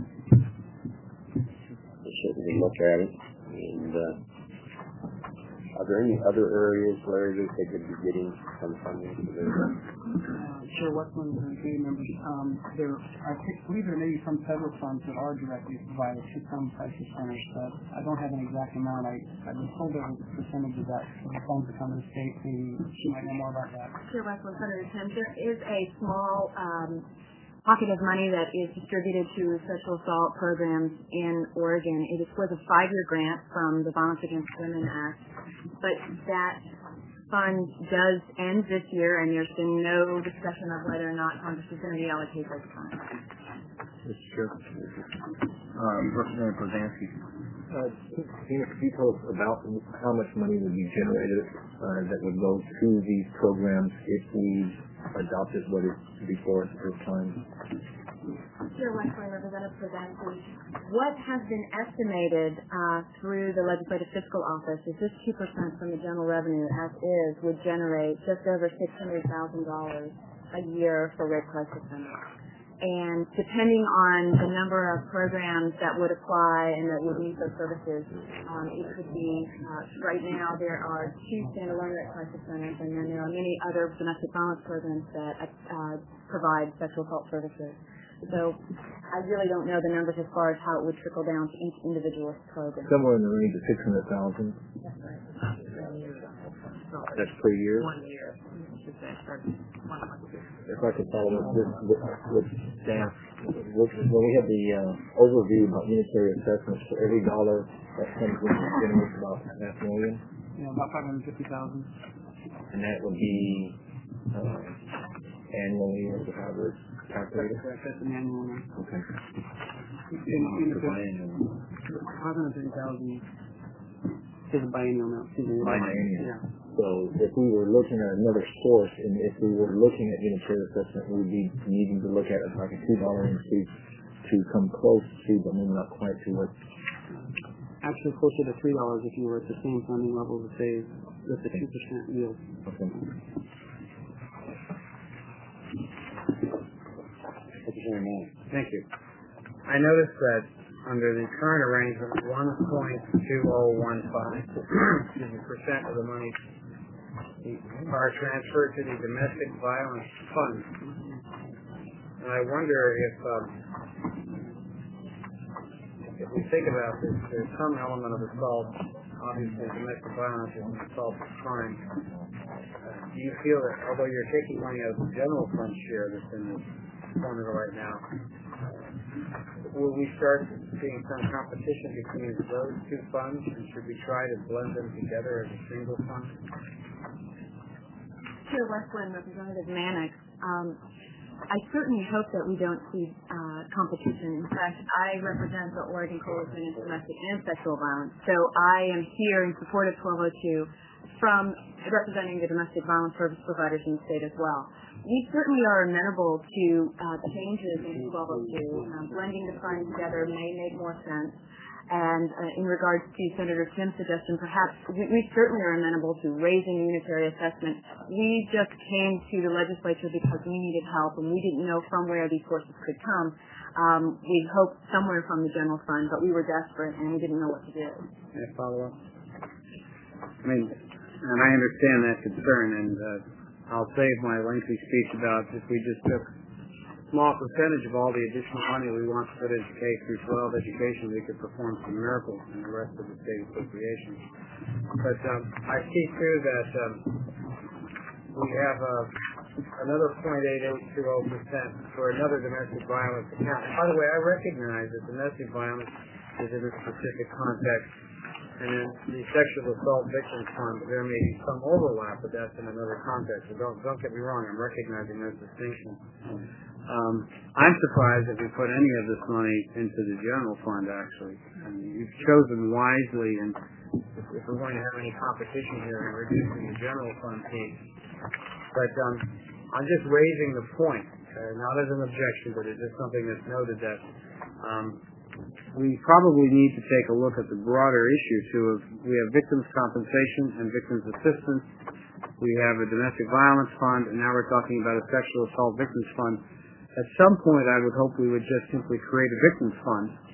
we'll certainly look at it and Are there any other areas, Larry, that they could be getting some funding for their Chair Westland and committee members, I believe there may be some federal funds that are directly provided to some crisis centers, but I don't have an exact amount. I've been told there was a percentage of that of the funds that come to the state. Maybe she might know more about that. Chair Westland, Senator Tim, there is a small pocket of money that is distributed to sexual assault programs in Oregon. It was a 5-year grant from the Violence Against Women Act, but that fund does end this year, and there's been no discussion of whether or not Congress is going to reallocate those funds. Mr. Chair. Representative Kozansky. Could you tell us about how much money would be generated that would go to these programs if we adopted what is before us at this time? Chair Westland, Representative Kozansky, what has been estimated through the Legislative Fiscal Office is this 2% from the general revenue as is would generate just over $600,000 a year for Red Crisis Centers. And depending on the number of programs that would apply and that would need those services, it could be, right now there are 2 standalone Red Crisis Centers, and then there are many other domestic violence programs that provide sexual assault services. So I really don't know the numbers as far as how it would trickle down to each individual program. Somewhere in the range of $600,000. That's right. That's per year? 1 year. If I could follow up with staff, when we have the overview about unitary assessments, for every dollar that comes in, it generates about $500,000. Yeah, about 550,000. And that would be annually, or however it's calculated? That's an annual amount. Okay. 550,000 is a biennial amount. Biennial. Yeah. So if we were looking at another source, and if we were looking at unitary assessment, we'd be needing to look at it like a $2 increase to come close to, but maybe not quite to what. Actually, closer to $3 if you were at the same funding level to say with the 2% yield. Okay. Thank you. I noticed that under the current arrangement, 1.2015% of the money are transferred to the Domestic Violence Fund. And I wonder if we think about this, there's some element of assault. Obviously, domestic violence is an assault of crime. Do you feel that although you're taking money out of the general fund share that's in this formula right now, will we start seeing some competition between those 2 funds, and should we try to blend them together as a single fund? Chair Westland, Representative Mannix, I certainly hope that we don't see competition. In fact, I represent the Oregon Coalition Against Domestic and Sexual Violence, so I am here in support of 1202 from representing the domestic violence service providers in the state as well. We certainly are amenable to changes in 1202. Blending the funds together may make more sense. And in regards to Senator Tim's suggestion, perhaps we certainly are amenable to raising unitary assessment. We just came to the legislature because we needed help and we didn't know from where these sources could come. We hoped somewhere from the general fund, but we were desperate and we didn't know what to do. May I follow up? I mean, and I understand that concern, and I'll save my lengthy speech about if we just took small percentage of all the additional money we want to put into K through 12 education, we could perform some miracles in the rest of the state appropriations. But I see too that we have another 0.8820% for another domestic violence account. By the way, I recognize that domestic violence is in a specific context, and in the sexual assault victims fund, there may be some overlap, but that's in another context. So don't get me wrong, I'm recognizing those distinctions. I'm surprised that we put any of this money into the general fund, actually. I mean, you've chosen wisely, and if we're going to have any competition here in reducing the general fund piece. But I'm just raising the point, not as an objection, but it's just something that's noted that we probably need to take a look at the broader issue, too, of we have victims' compensation and victims' assistance. We have a domestic violence fund, and now we're talking about a sexual assault victims fund. At some point, I would hope we would just simply create a victims fund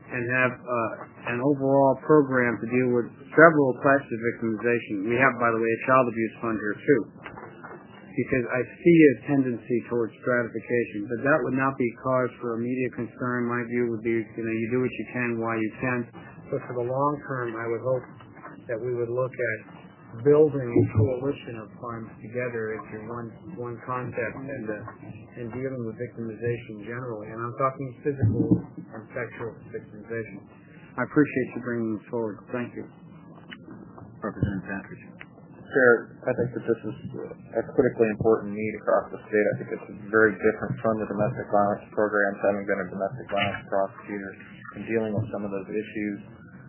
and have an overall program to deal with several types of victimization. We have, by the way, a child abuse fund here too, because I see a tendency towards stratification, but that would not be cause for immediate concern. My view would be, you do what you can while you can, but for the long term, I would hope that we would look at building a coalition of funds together into one concept and dealing with victimization generally. And I'm talking physical and sexual victimization. I appreciate you bringing this forward. Thank you. Representative Patrick. Chair, I think that this is a critically important need across the state. I think it's very different from the domestic violence programs, having been a domestic violence prosecutor and dealing with some of those issues.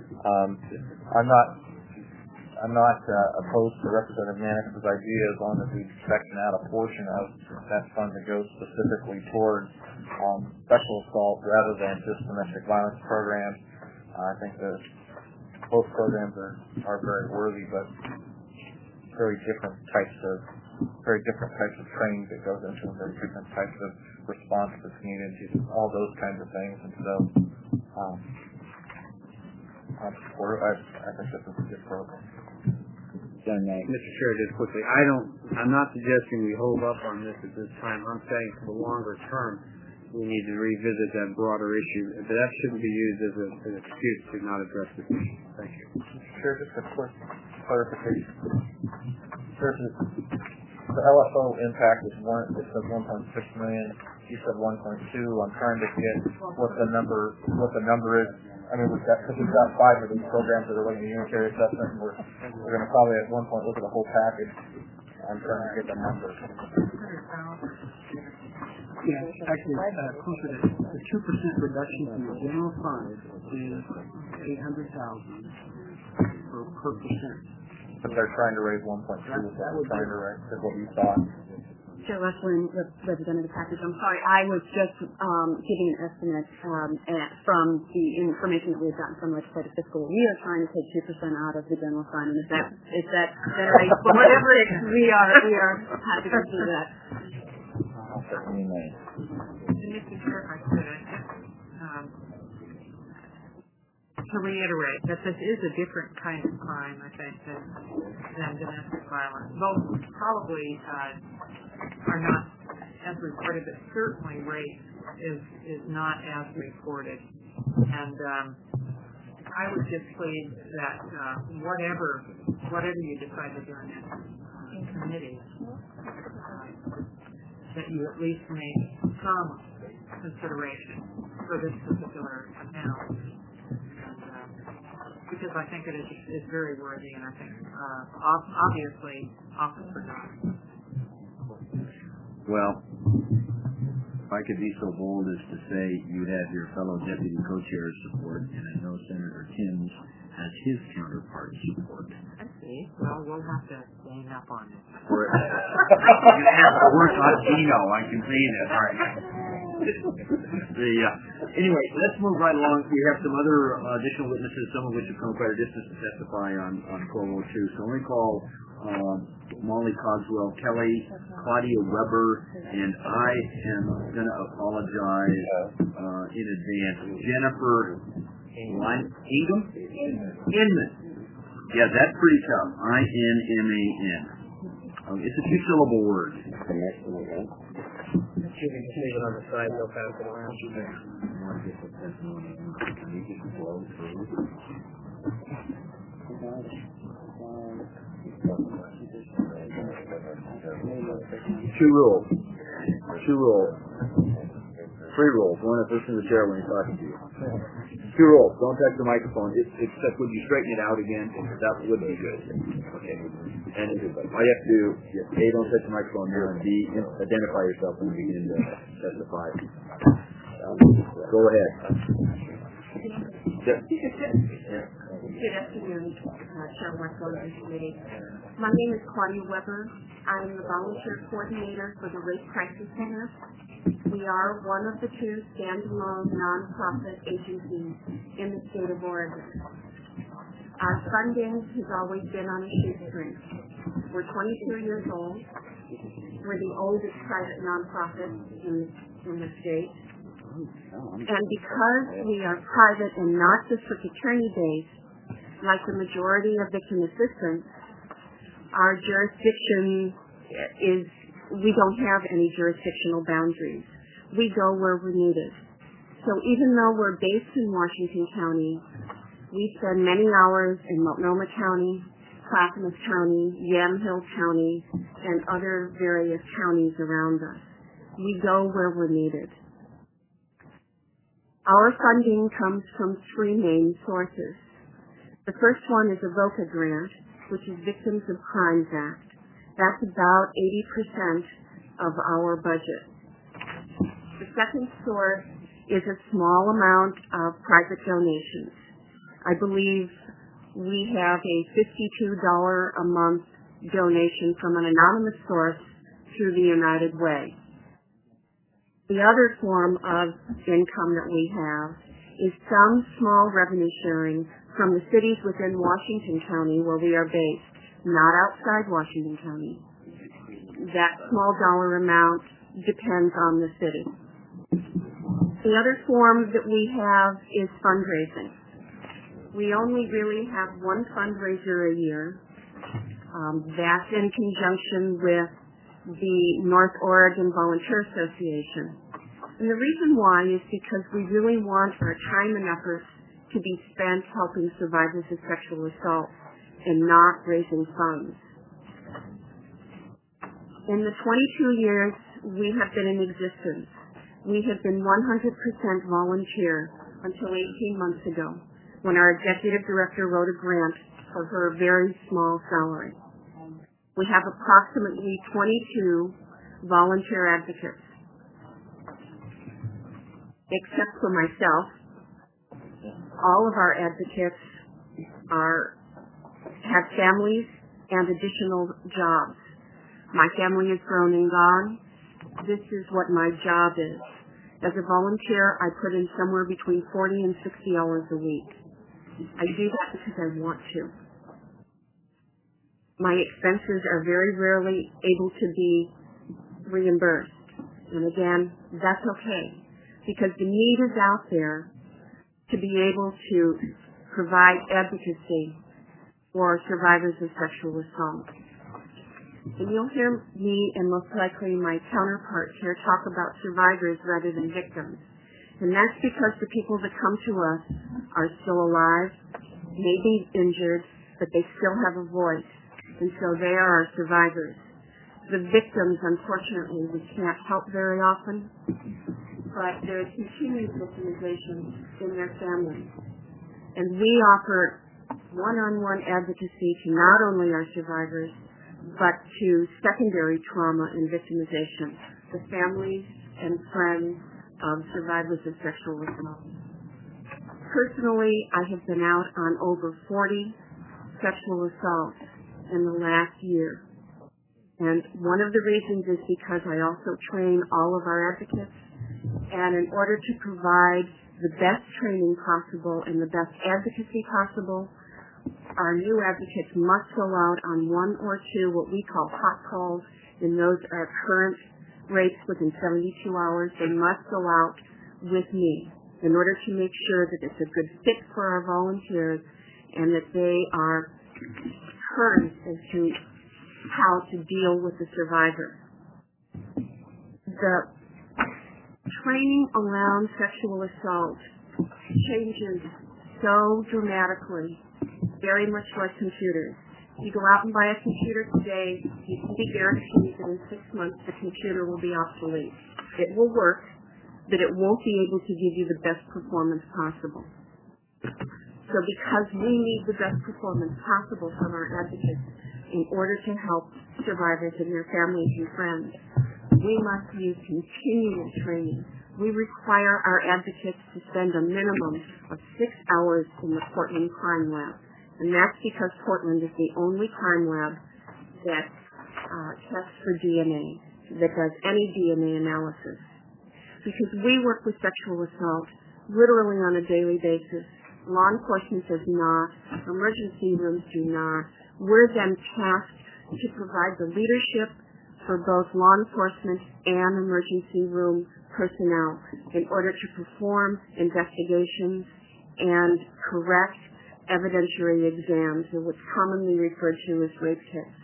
I'm not opposed to Representative Mannix's idea as long as we section out a portion of that fund that goes specifically towards sexual assault rather than just domestic violence programs. I think that both programs are very worthy, but very different types of training that goes into them, very different types of response that's needed, all those kinds of things. And so I think this is a good program. Mr. Chair, just quickly, I'm not suggesting we hold up on this at this time. I'm saying for the longer term, we need to revisit that broader issue. But that shouldn't be used as an excuse to not address this issue. Thank you. Mr. Chair, just a quick clarification. The LFO impact is it says 1.6 million. You said 1.2. I'm trying to get what the number is. I mean, we've got 5 of these programs that are looking at unitary assessment, and we're going to probably at one point look at the whole package. I'm trying to get the numbers. Yeah, actually, closer to the 2% reduction in the general fund is $800,000 per percent. But they're trying to raise 1.2. That's what you thought. Chair Westland, Representative Patrick, I'm sorry, I was just giving an estimate from the information that we've gotten from legislative fiscal. We are trying to take 2% out of the general fund, and if that generates whatever it is, we are happy to do that. Mr. Chair, if I could, to reiterate that this is a different kind of crime, I think, than domestic violence. Both probably are not as reported, but certainly rape is not as reported. And I would just plead that whatever you decide to do in committee, that you at least make some consideration for this particular amount. Because I think it is very worthy, and I think obviously often forgotten. Well, if I could be so bold as to say you have your fellow deputy co-chair's support, and I know Senator Timms has his counterpart's support. I see. Well, we'll have to gang up on it. You're going to have to work on Gino, I can see that. All right. Anyway, let's move right along. We have some other additional witnesses, some of which have come quite a distance to testify on 1202. So let me call Molly Cogswell Kelly, Claudia Weber, and I am going to apologize in advance. Jennifer Ingham? Inman. Yeah, that's pretty tough. I-N-M-A-N. It's a two-syllable word. You can just leave it on the side, they'll pass it around. Two rules. 3 rules. One is listen to the chair when he's talking to you. 2 rules. Don't touch the microphone, except when you straighten it out again. That would be good. Okay. And all you have to do is A, don't touch the microphone here, and B, identify yourself when you begin to testify. Go ahead. Good afternoon, Chair Westland and Committee. My name is Claudia Weber. I am the volunteer coordinator for the Rape Crisis Center. We are one of the 2 standalone nonprofit agencies in the state of Oregon. Our funding has always been on a shoestring. We're 22 years old. We're the oldest private nonprofit in the state. And because we are private and not district attorney based, like the majority of victim assistance, our jurisdiction is, we don't have any jurisdictional boundaries. We go where we're needed. So even though we're based in Washington County, we spend many hours in Multnomah County, Clackamas County, Yamhill County, and other various counties around us. We go where we're needed. Our funding comes from three main sources. The first one is a VOCA grant, which is Victims of Crimes Act. That's about 80% of our budget. The second source is a small amount of private donations. I believe we have a $52 a month donation from an anonymous source through the United Way. The other form of income that we have is some small revenue sharing from the cities within Washington County where we are based, not outside Washington County. That small dollar amount depends on the city. The other form that we have is fundraising. We only really have one fundraiser a year. That's in conjunction with the North Oregon Volunteer Association. And the reason why is because we really want our time and efforts to be spent helping survivors of sexual assault and not raising funds. In the 22 years we have been in existence, we have been 100% volunteer until 18 months ago, when our executive director wrote a grant for her very small salary. We have approximately 22 volunteer advocates. Except for myself, all of our advocates have families and additional jobs. My family is grown and gone. This is what my job is. As a volunteer, I put in somewhere between 40 and 60 hours a week. I do that because I want to. My expenses are very rarely able to be reimbursed. And again, that's okay, because the need is out there to be able to provide advocacy for survivors of sexual assault. And you'll hear me and most likely my counterparts here talk about survivors rather than victims. And that's because the people that come to us are still alive, may be injured, but they still have a voice. And so they are our survivors. The victims, unfortunately, we can't help very often, but there is continued victimization in their families. And we offer one-on-one advocacy to not only our survivors, but to secondary trauma and victimization, the families and friends of survivors of sexual assault. Personally, I have been out on over 40 sexual assaults in the last year. And one of the reasons is because I also train all of our advocates. And in order to provide the best training possible and the best advocacy possible, our new advocates must go out on one or two what we call hot calls, and those are current rates within 72 hours. They must go out with me in order to make sure that it's a good fit for our volunteers and that they are current as to how to deal with the survivor. The training around sexual assault changes so dramatically, very much like computers. You go out and buy a computer today, you can be guaranteed that in 6 months the computer will be obsolete. It will work, but it won't be able to give you the best performance possible. So because we need the best performance possible from our advocates in order to help survivors and their families and friends, we must use continual training. We require our advocates to spend a minimum of 6 hours in the Portland Crime Lab. And that's because Portland is the only crime lab that tests for DNA, that does any DNA analysis. Because we work with sexual assault literally on a daily basis. Law enforcement does not. Emergency rooms do not. We're then tasked to provide the leadership for both law enforcement and emergency room personnel in order to perform investigations and correct evidentiary exams, or what's commonly referred to as rape kits.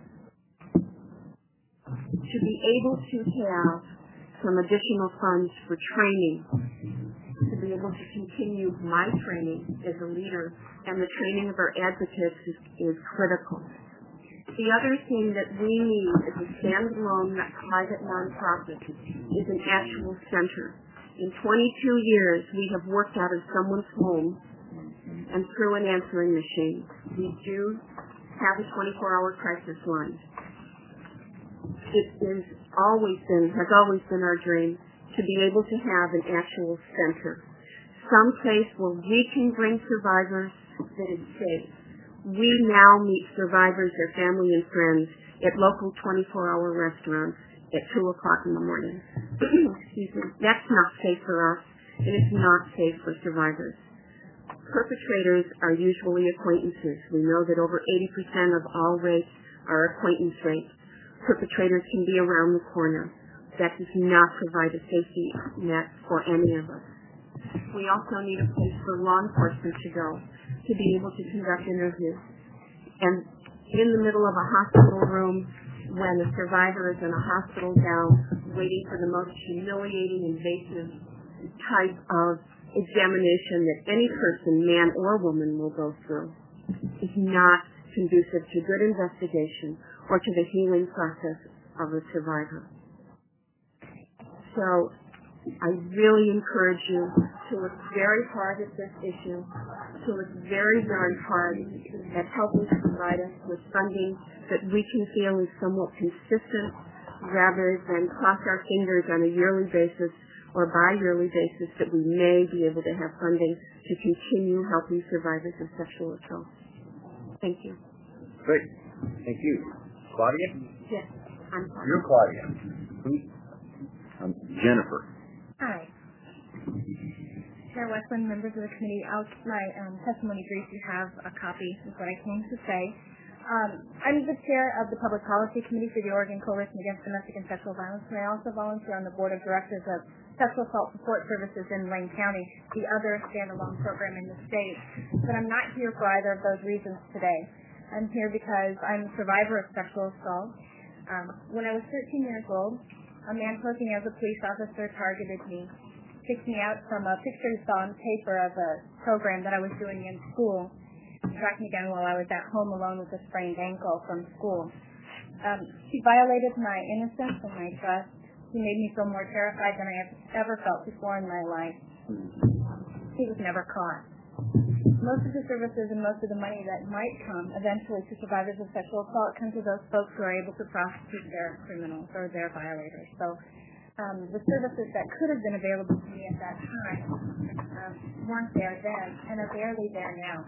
To be able to have some additional funds for training, to be able to continue my training as a leader and the training of our advocates is critical. The other thing that we need as a standalone private nonprofit is an actual center. In 22 years, we have worked out of someone's home and through an answering machine. We do have a 24-hour crisis line. It has always been our dream to be able to have an actual center, some place where we can bring survivors that is safe. We now meet survivors, their family and friends at local 24-hour restaurants at 2 o'clock in the morning. Excuse me. That's not safe for us, and it's not safe for survivors. Perpetrators are usually acquaintances. We know that over 80% of all rapes are acquaintance rapes. Perpetrators can be around the corner. That does not provide a safety net for any of us. We also need a place for law enforcement to go to be able to conduct interviews. And in the middle of a hospital room, when a survivor is in a hospital gown, waiting for the most humiliating, invasive type of examination that any person, man or woman, will go through, is not conducive to good investigation or to the healing process of a survivor. So I really encourage you to look very hard at this issue, to look very, very hard at helping to provide us with funding that we can feel is somewhat consistent rather than cross our fingers on a yearly basis or bi-yearly basis that we may be able to have funding to continue helping survivors of sexual assault. Thank you. Great. Thank you. Claudia? Yes, I'm sorry. You're Claudia. Who? I'm Jennifer. Hi. Chair Westland, members of the committee, my testimony brief, you have a copy of what I came to say. I'm the chair of the Public Policy Committee for the Oregon Coalition Against Domestic and Sexual Violence, and I also volunteer on the Board of Directors of Sexual Assault Support Services in Lane County, the other standalone program in the state. But I'm not here for either of those reasons today. I'm here because I'm a survivor of sexual assault. When I was 13 years old, a man posing as a police officer targeted me, picked me out from a picture he saw on paper of a program that I was doing in school, tracked me down while I was at home alone with a sprained ankle from school. He violated my innocence and my trust. He made me feel more terrified than I have ever felt before in my life. He was never caught. Most of the services and most of the money that might come eventually to survivors of sexual assault come to those folks who are able to prosecute their criminals or their violators. So the services that could have been available to me at that time weren't there then and are barely there now.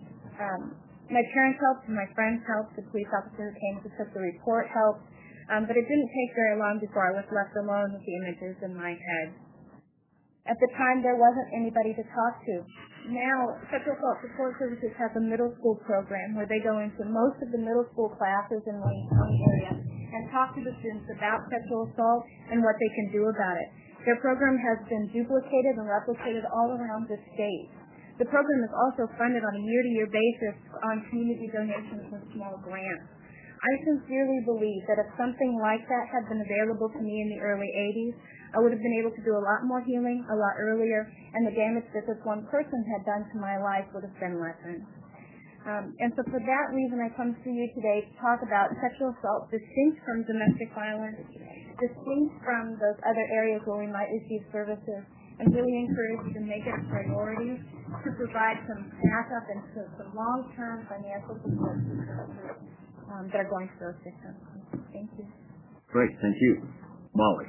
My parents helped, my friends helped, the police officer who came to took the report helped, but it didn't take very long before I was left alone with the images in my head. At the time, there wasn't anybody to talk to. Now, Sexual Assault Support Services has a middle school program where they go into most of the middle school classes in the Lane County area and talk to the students about sexual assault and what they can do about it. Their program has been duplicated and replicated all around the state. The program is also funded on a year-to-year basis on community donations and small grants. I sincerely believe that if something like that had been available to me in the early 80s, I would have been able to do a lot more healing a lot earlier, and the damage that this one person had done to my life would have been lessened. And so for that reason, I come to you today to talk about sexual assault distinct from domestic violence, distinct from those other areas where we might receive services, and really encourage you to make it a priority to provide some backup and some long-term financial support to services that are going to those victims. Thank you. Great. Thank you. Molly.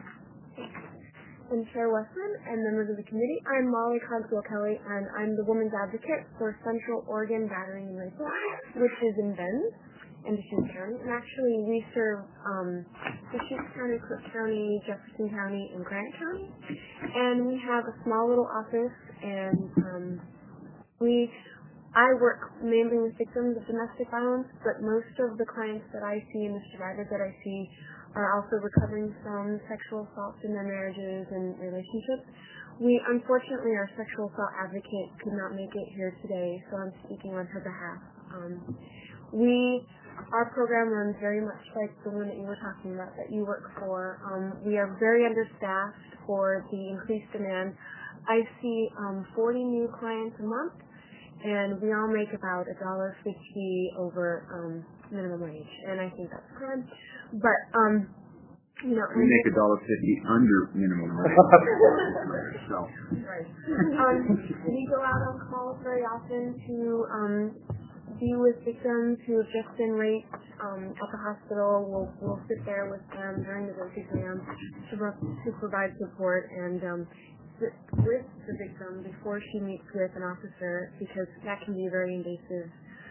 I'm Chair Westland and members of the committee. I'm Molly Cogswell-Kelly, and I'm the Women's Advocate for Central Oregon Battering and Rape, which is in Bend and Deschutes County. And actually, we serve Deschutes County, Cook County, Jefferson County, and Grant County. And we have a small little office, and I work mainly with victims of domestic violence, but most of the clients that I see and the survivors that I see are also recovering from sexual assault in their marriages and relationships. Unfortunately, our sexual assault advocate could not make it here today, so I'm speaking on her behalf. Our program runs very much like the one that you were talking about that you work for. We are very understaffed for the increased demand. I see 40 new clients a month, and we all make about $1.50 over minimum wage, and I think that's good. But we make $1.50 under minimum wage. So. Right. We go out on calls very often to be with victims who have just been raped at the hospital. We'll sit there with them during the birth exam to provide support and sit with the victim before she meets with an officer, because that can be a very invasive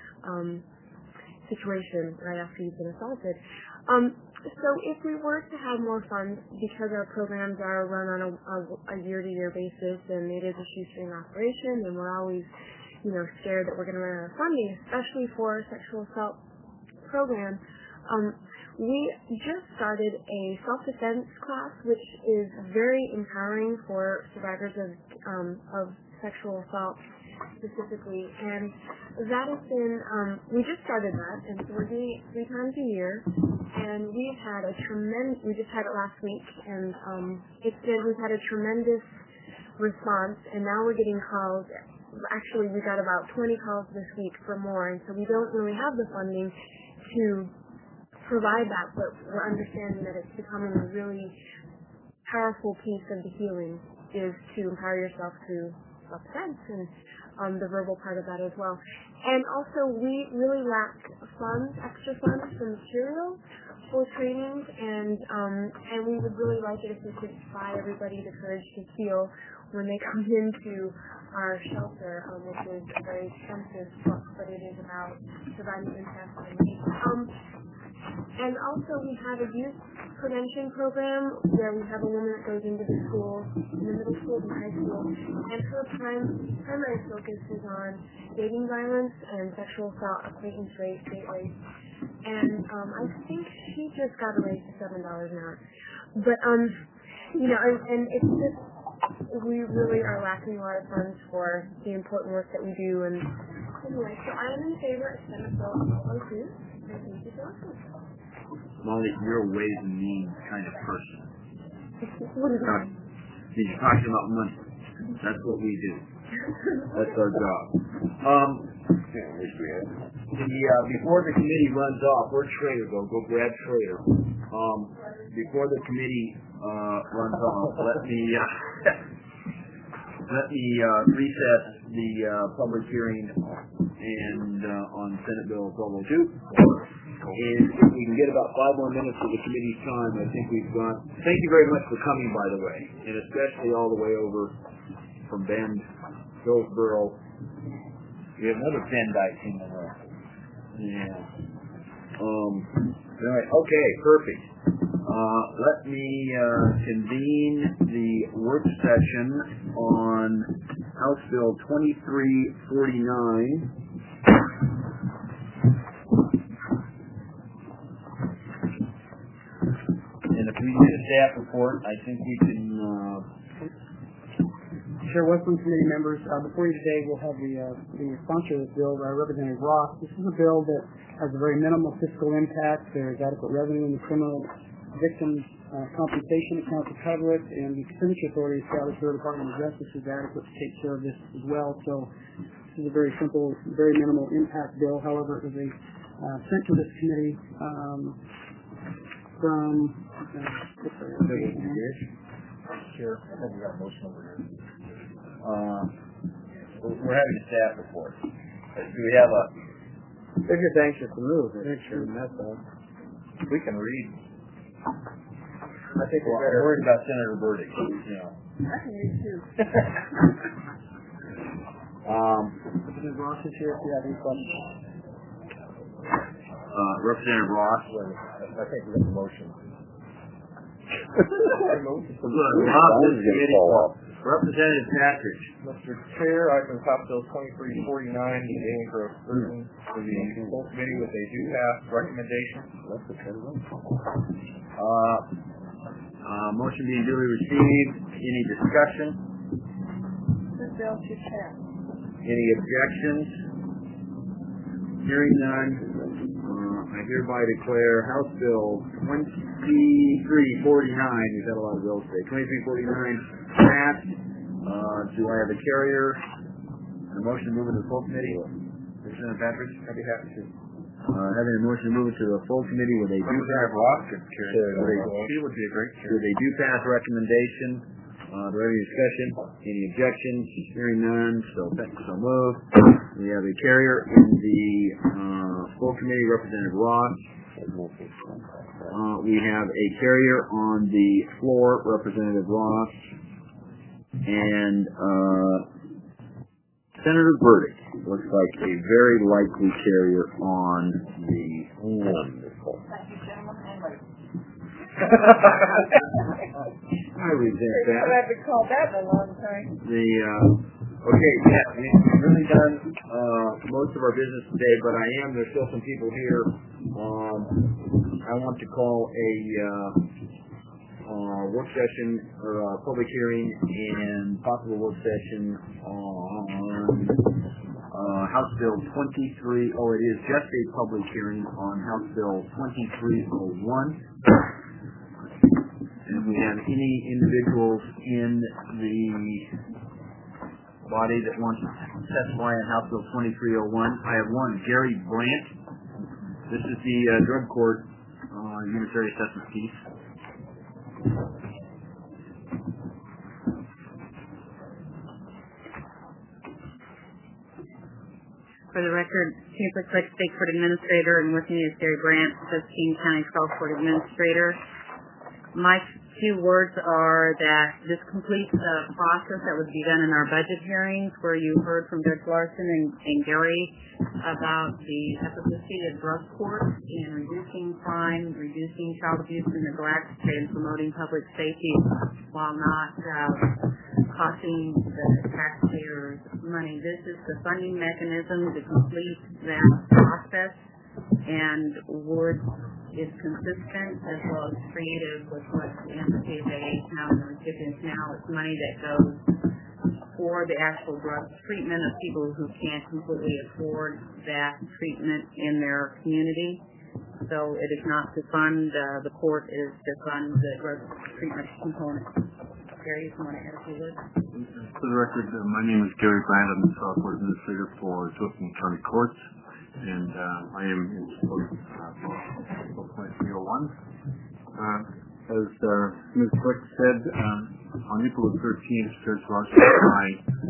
situation right after you've been assaulted. So if we were to have more funds, because our programs are run on a year-to-year basis and it is a shoestring operation, and we're always scared that we're going to run out of funding, especially for a sexual assault program. We just started a self-defense class, which is very empowering for survivors of sexual assault specifically, and that has been, we just started that, and so we're doing it 3 times a year, and we just had it last week, and we've had a tremendous response, and now we're getting calls. Actually, we got about 20 calls this week for more, and so we don't really have the funding to provide that, but we're understanding that it's becoming a really powerful piece of the healing, is to empower yourself through self-defense and the verbal part of that as well. And also, we really lack extra funds for material for trainings, and we would really like it if we could buy everybody the courage to heal when they come into our shelter, which is a very expensive book, but it is about surviving incest and rape. And also, we have a youth prevention program where we have a woman that goes into the schools, in the middle school and high school, and her primary focus is on dating violence and sexual assault, acquaintance rape, date rape. And I think she just got a raise to $7 an hour. But and it's just, we really are lacking a lot of funds for the important work that we do. And anyway, so I am in favor of Senate Bill 02. And thank you for listening. Molly, you're a ways and means kind of person. What is that? You're talking about money. That's what we do. That's our job. Before the committee runs off, where's Schrader? Go grab Schrader. Before the committee runs off, let me recess the public hearing and on Senate Bill 1202. And if we can get about 5 more minutes of the committee's time, I think we've got. Thank you very much for coming, by the way, and especially all the way over from Bend, Hillsboro. We have another Bendite in the room. Yeah. Okay, perfect. Let me convene the work session on House Bill 2349. And if we get a staff report, I think we can. Chair Westland Committee members, before you today we'll have the sponsor of this bill, Representative Ross. This is a bill that has a very minimal fiscal impact. There is adequate revenue in the criminal victims compensation account to cover it, and the expenditure authority established by the Department of Justice is adequate to take care of this as well. So this is a very simple, very minimal impact bill. However, it was sent to this committee from Sure. I think we got a motion over here. We're having a staff report. Do we have a... They're just anxious to move. That's all. We can read. I think we're worried about Senator Burdick. I can read too. Representative Ross is here if you have any questions. Representative Ross. I think we got the motion. Representative Patrick. Mr. Chair, I move House Bill 2349, the daily growth burden for the full committee with a due pass recommendation. Motion being duly received. Any discussion? This bill should pass. Any objections? Hearing none, I hereby declare House Bill 2349, we've had a lot of bills today, 2349 passed. Do I have a carrier? A motion to move it to the full committee? Representative Patrick? I'd be happy to. Having a motion to move it to the full committee with a due pass. She would be a great chair. With a due pass recommendation. Do I have any discussion? Any objections? Hearing none, so moved. We have a carrier in the full committee, Representative Ross. We have a carrier on the floor, Representative Ross. And Senator Burdick looks like a very likely carrier on the wonderful. I resent that. I haven't called that in a long time. We've really done most of our business today, but there's still some people here. I want to call a work session or a public hearing and possible work session on House Bill 23. Oh, it is just a public hearing on House Bill 2301. And if we have any individuals in the body that wants to testify on House Bill 2301, I have one, Gary Brandt. This is the drug court unitary assessment piece. For the record, Kansas Lake State Court Administrator, and with me is Gary Brandt, King County Trial Court Administrator. My few words are that this completes the process that was begun in our budget hearings, where you heard from Judge Larson and Gary about the efficacy of drug court in reducing crime, reducing child abuse and neglect, and promoting public safety while not costing the taxpayers money. This is the funding mechanism to complete that process, and is consistent as well as creative with what the MCFA is now and the recipients now. It's money that goes for the actual drug treatment of people who can't completely afford that treatment in their community. So it is not to fund the court, it is to fund the drug treatment component. Gary, if you want to add a few words. For the record, my name is Gary Brandt. I'm the Trial Court Administrator for Twisting County Courts, and I am in support of 2301. As Ms. Quick said, on April 13th, Judge Larson and I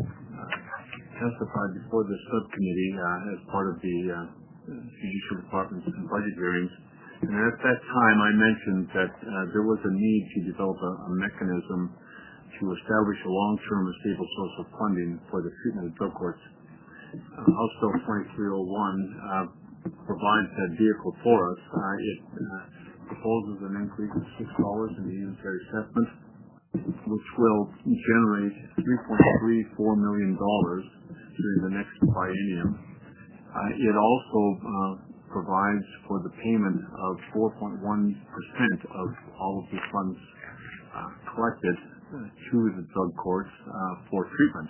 testified before the subcommittee as part of the Judicial Department's budget hearings. And at that time, I mentioned that there was a need to develop a mechanism to establish a long-term and stable source of funding for the treatment of drug courts. House Bill 2301 provides that vehicle for us. It proposes an increase of $6 in the unitary assessment, which will generate $3.34 million during the next biennium. It also provides for the payment of 4.1% of all of the funds collected to the drug courts for treatment.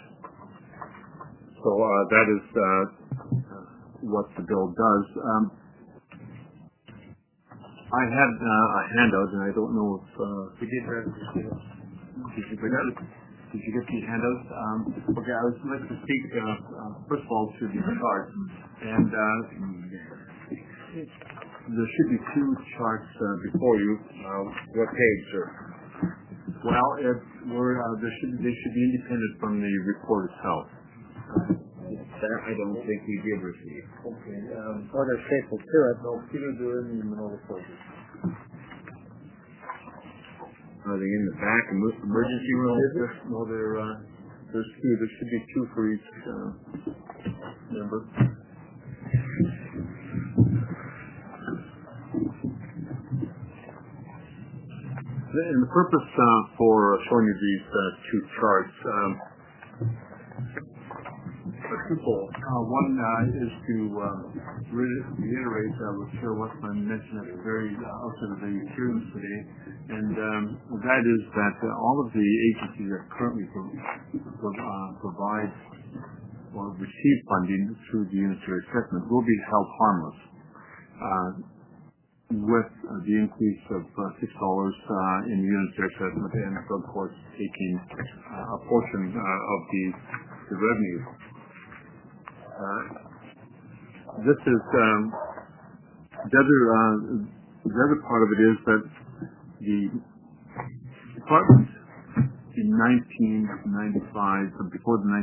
So that is what the bill does. I had a handout, and I don't know if we did have. Did you get the handouts? Okay, I was like to speak first of all to the chart, and there should be two charts before you. What page, sir? Well, they should be independent from the report itself. That I don't think we did receive. Okay. Or they're stapled to it. No, Peter, they're in the middle of the pages. Are they in the back emergency room? No, there's two. There should be two for each member. And the purpose for showing you these two charts are twofold. One is to reiterate what Chair Westman mentioned at the very outset of the hearings today, and that is that all of the agencies that currently provide or receive funding through the unitary assessment will be held harmless. With the increase of $6 in the unitary assessment and drug courts taking a portion of the revenue. This is the other part of it is that the department in 1995, before the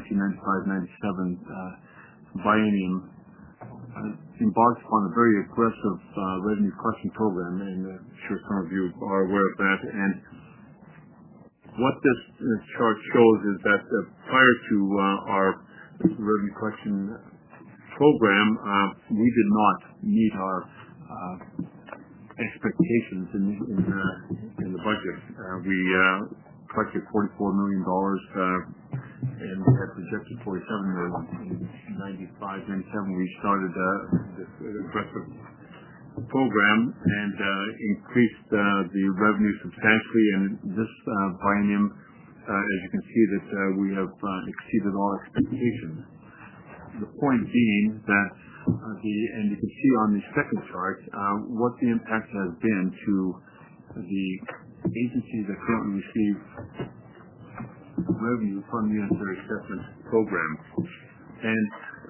1995-97 biennium, embarked upon a very aggressive revenue collection program, and I'm sure some of you are aware of that. And what this chart shows is that prior to our revenue collection program, we did not meet our expectations in the budget. We collected $44 million, and we had projected $47 million. In 95-97, we started this aggressive program and increased the revenue substantially. And this biennium, as you can see, that we have exceeded all expectations. The point being that and you can see on the second chart what the impact has been to the agencies that currently receive revenue from the unitary assessment program. And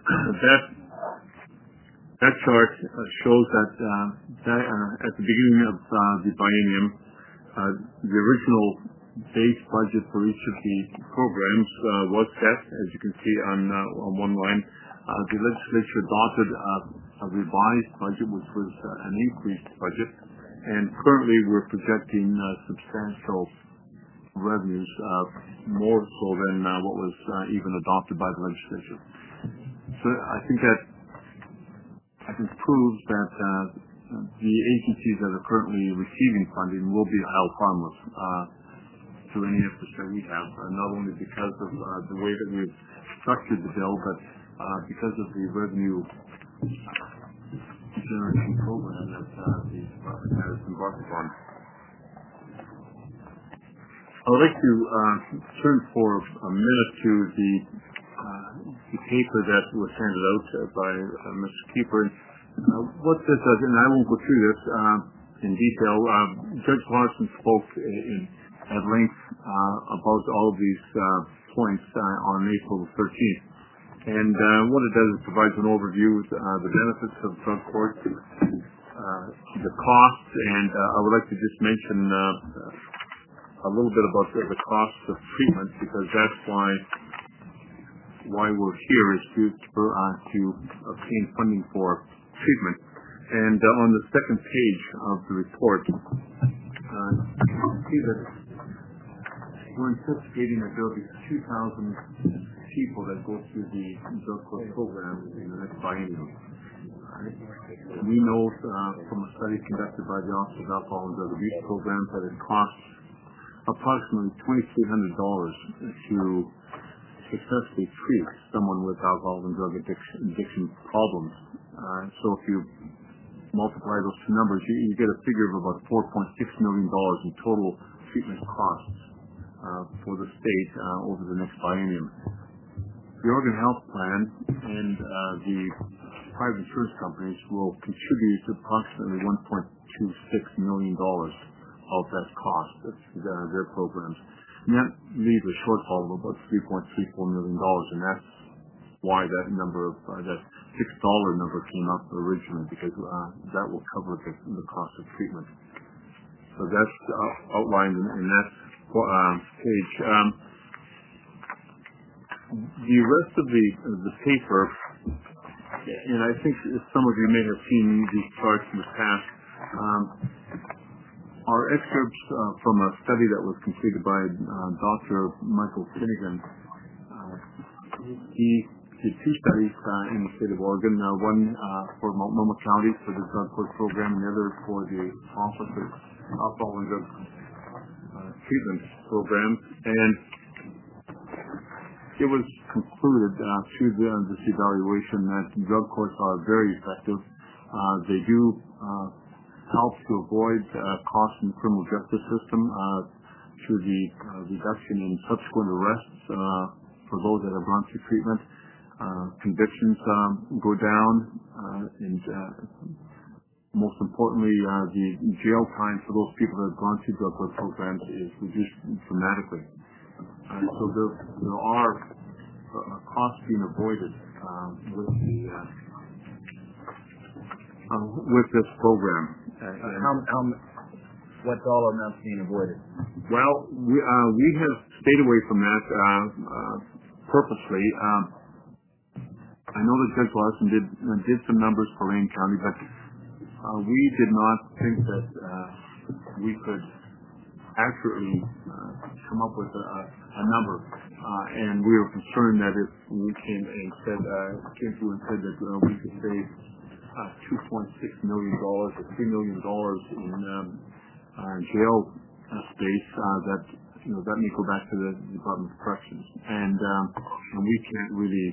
that chart shows that at the beginning of the biennium, the original base budget for each of the programs was set, as you can see on one line. The legislature adopted a revised budget, which was an increased budget, and currently we're projecting substantial revenues, more so than what was even adopted by the legislature. So I think that proves that the agencies that are currently receiving funding will be held harmless through any efforts that we have, not only because of the way that we've structured the bill, but because of the revenue generation program that the department has embarked upon. I would like to turn for a minute to the paper that was handed out by Mr. Keeper. What this does, and I won't go through this in detail, Judge Larson spoke at length about all of these points on April 13th. And what it does is provides an overview of the benefits of drug court, the costs, and I would like to just mention a little bit about the costs of treatment, because that's why we're here, is to obtain funding for treatment. And on the second page of the report, you can see that we're anticipating that there will be 2,000 people that go through the drug court program in the next biennium. We know from a study conducted by the Office of Alcohol and Drug Abuse Programs that it costs approximately $2,300 to successfully treat someone with alcohol and drug addiction problems. So if you multiply those two numbers, you get a figure of about $4.6 million in total treatment costs for the state over the next biennium. The Oregon Health Plan and the private insurance companies will contribute approximately $1.26 million of that cost, their programs. And that leaves a shortfall of about $3.34 million, and that's why that number of that $6 number came up originally, because that will cover the cost of treatment. So that's outlined in that page. The rest of the paper, and I think some of you may have seen these charts in the past, are excerpts from a study that was completed by Dr. Michael Finnegan. He did two studies in the state of Oregon, one for Multnomah County for the drug court program, and the other for the Office of Alcohol and Drug treatment programs, and it was concluded through this evaluation that drug courts are very effective. They do help to avoid costs in the criminal justice system through the reduction in subsequent arrests for those that have gone through treatment. Convictions go down, and most importantly, the jail time for those people that have gone through drug court programs is reduced dramatically. So there are costs being avoided with this program. What dollar amounts being avoided? Well, we have stayed away from that purposely. I know that Judge Larson did some numbers for Lane County, but we did not think that we could accurately come up with a number, and we were concerned that if we came through and said that we could save $2.6 million or $3 million in jail space, that may go back to the Department of Corrections, and we can't really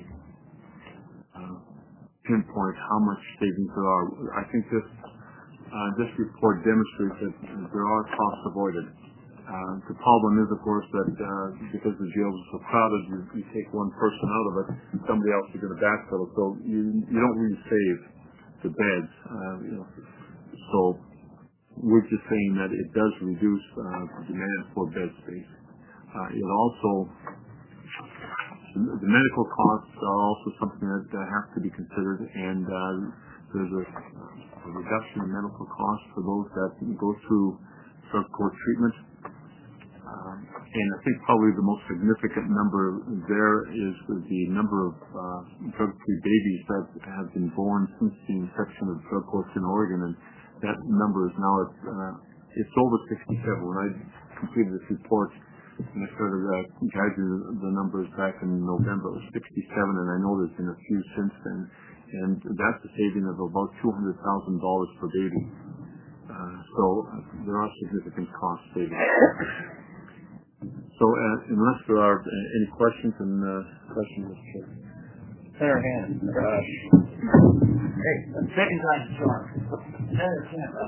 pinpoint how much savings there are. I think this report demonstrates that there are costs avoided. The problem is, of course, that because the jails are so crowded, you take one person out of it, somebody else is going to backfill it, so you don't really save the beds. So we're just saying that it does reduce the demand for bed space. It also, the medical costs are also something that has to be considered, and there's a reduction in medical costs for those that go through drug court treatment. And I think probably the most significant number there is the number of drug-free babies that have been born since the inception of drug courts in Oregon, and that number is now it's over 67. When I completed this report and I started gathering the numbers back in November, it was 67, and I know there's been a few since then, and that's a saving of about $200,000 per baby. So there are significant cost savings. So unless there are any questions, Mr. Chair. Senator Hannon. Hey, second time to talk. Senator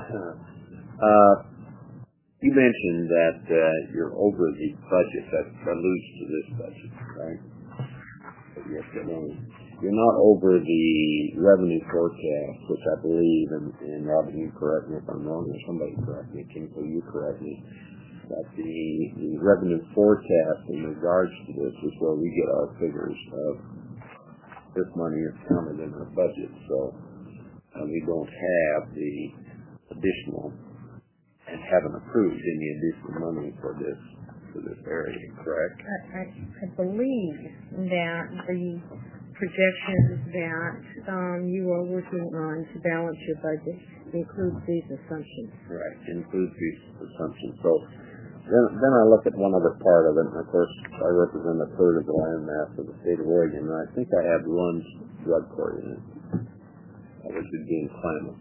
Hannon. You mentioned that you're over the budget that alludes to this budget, right? Yes, you're not over the revenue forecast, which I believe, and Robin, you correct me if I'm wrong, or somebody correct me, Kinko, you correct me, that the revenue forecast in regards to this is where we get our figures of this money is counted in our budget. So we don't have the additional and haven't approved any additional money for this area, correct? I believe that the projections that you are working on to balance your budget includes these assumptions. Right, includes these assumptions. So then I look at one other part of it, and of course I represent a third of the land mass of the state of Oregon, and I think I have one drug court in it, which would be in Klamath.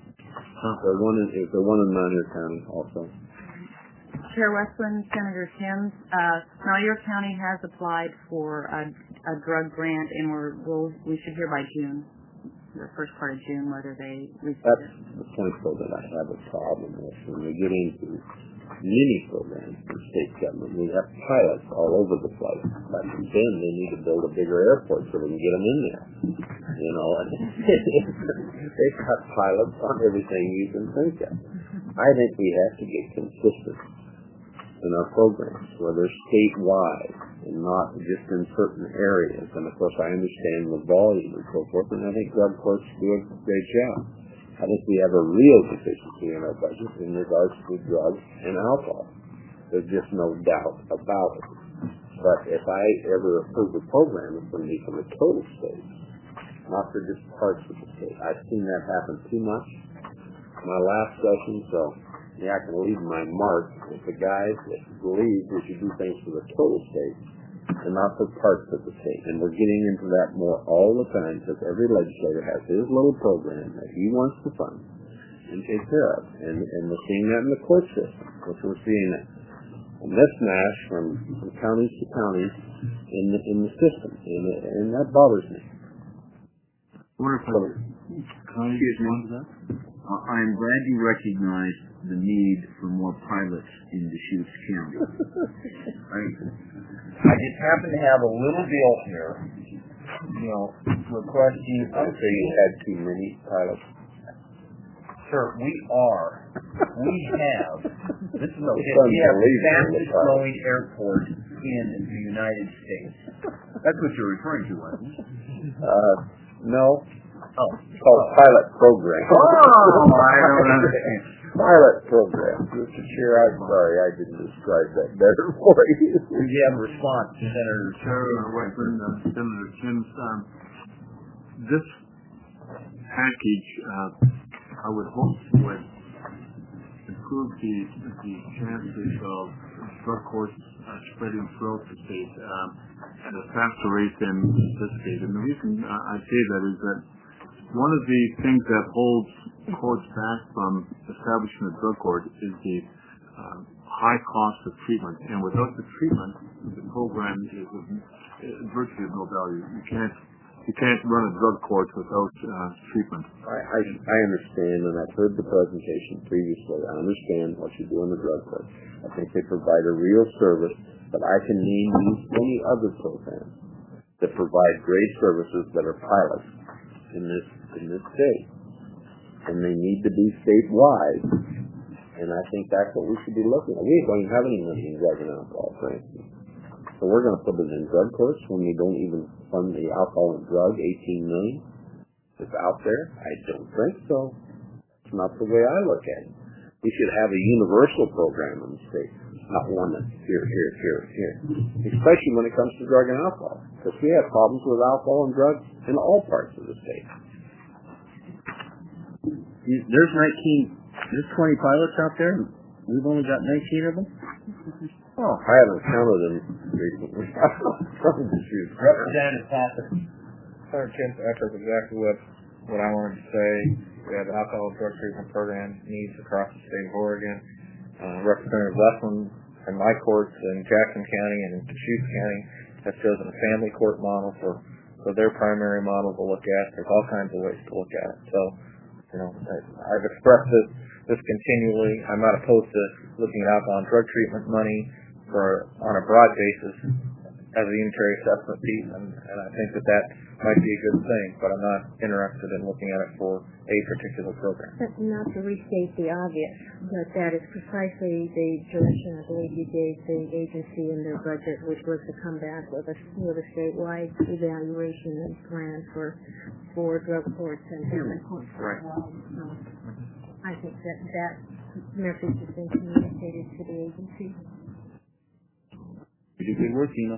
Is there one in Malheur County also? Chair Westland, Senator Sims, Malheur County has applied for a drug grant, and we should hear by June, the first part of June, whether they receive it. That's the point, though, that I have a problem with. When we get into mini programs in state government, we have pilots all over the place. But then they need to build a bigger airport so they can get them in there. And they've got pilots on everything you can think of. I think we have to get consistent in our programs, where they're statewide and not just in certain areas. And of course, I understand the volume and so forth, and I think drug courts do a great job. I think we have a real deficiency in our budget in regards to drugs and alcohol. There's just no doubt about it. But if I ever approve a program, it's going to be from the total state, not for just parts of the state. I've seen that happen too much. My last session, so I can leave my mark with the guys that believe we should do things for the total state and not for parts of the state. And we're getting into that more all the time, because every legislator has his little program that he wants to fund and take care of. And we're seeing that in the court system, which we're seeing it. mismatch from counties to counties in the system, and that bothers me. I'm glad you recognize the need for more pilots in Deschutes County. I just happen to have a little bill here, requesting. I would say you had too many pilots. Sir, we have the fastest growing airport in the United States. That's what you're referring to, wasn't it? No. It's called pilot program. Oh, I don't understand. Pilot program. Mr. Chair, I'm sorry, I didn't describe that better for you. Do you have a response, Senator? Senator Sims, this package, I would hope would improve the chances of drug courts spreading throughout the state at a faster rate than anticipated. And the reason I say that is that one of the things that holds courts back from establishing a drug court is the high cost of treatment. And without the treatment, the program is virtually of no value. You can't run a drug court without treatment. I understand, and I've heard the presentation previously. I understand what you do in the drug court. I think they provide a real service, but I can name you many other programs that provide great services that are pilots in this state, and they need to be statewide. And I think that's what we should be looking at. We don't even have any money in drug and alcohol, for instance. So we're going to put it in drug courts when we don't even fund the alcohol and drug, $18 million that's out there? I don't think so. It's not the way I look at it. We should have a universal program in the state, not one that's here. Especially when it comes to drug and alcohol, because we have problems with alcohol and drugs in all parts of the state. There's 20 pilots out there, and we've only got 19 of them? Oh, I haven't counted them recently. Representative Patrick. Senator Kent echoes exactly what I wanted to say. We have alcohol and drug treatment program needs across the state of Oregon. Representative Westland and my courts in Jackson County and in Deschutes County have chosen a family court model for their primary model to look at. There's all kinds of ways to look at it. So, I've expressed this continually. I'm not opposed to looking at alcohol and drug treatment money on a broad basis as a unitary assessment piece, and I think that might be a good thing, but I'm not interested in looking at it for a particular program. Not to restate the obvious, but that is precisely the direction I believe you gave the agency in their budget, which was to come back with a statewide evaluation and plan for drug courts and family courts. Right. So I think that message has been communicated to the agency. You did good work, Tina.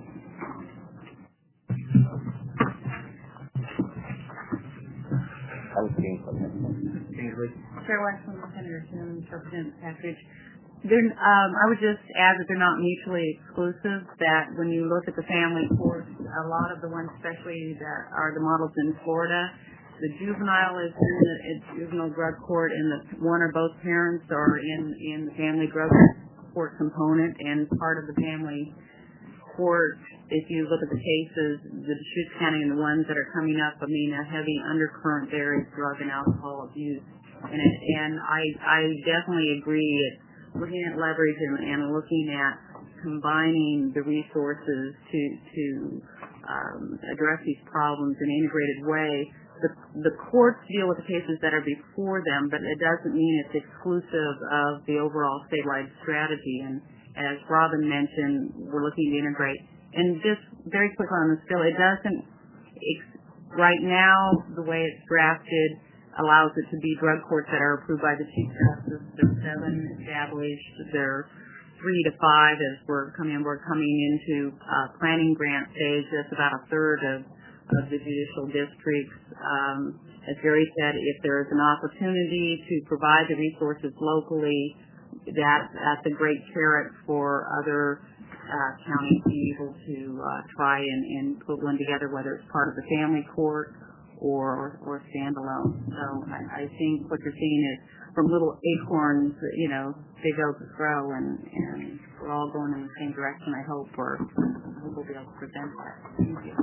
Chair Westland, Senator Sims, Representative Patrick. I would just add that they're not mutually exclusive, that when you look at the family courts, a lot of the ones especially that are the models in Florida, the juvenile is in the juvenile drug court and the one or both parents are in the family drug court component, and part of the family court, if you look at the cases, the Deschutes County and the ones that are coming up, a heavy undercurrent there is drug and alcohol abuse. And I definitely agree that looking at leverage and looking at combining the resources to address these problems in an integrated way. The courts deal with the cases that are before them, but it doesn't mean it's exclusive of the overall statewide strategy. And as Robin mentioned, we're looking to integrate. And just very quickly on this bill, it doesn't, right now, the way it's drafted allows it to be drug courts that are approved by the Chief Justice. There's 7 established. There are 3 to 5 as we're coming into planning grant stage. That's about a third of the judicial districts. As Gary said, if there is an opportunity to provide the resources locally, that's a great carrot for other counties to be able to try and put one together, whether it's part of the family court or standalone. So I think what you're seeing is from little acorns, big oaks grow, and we're all going in the same direction. I hope we'll be able to present that. Thank you.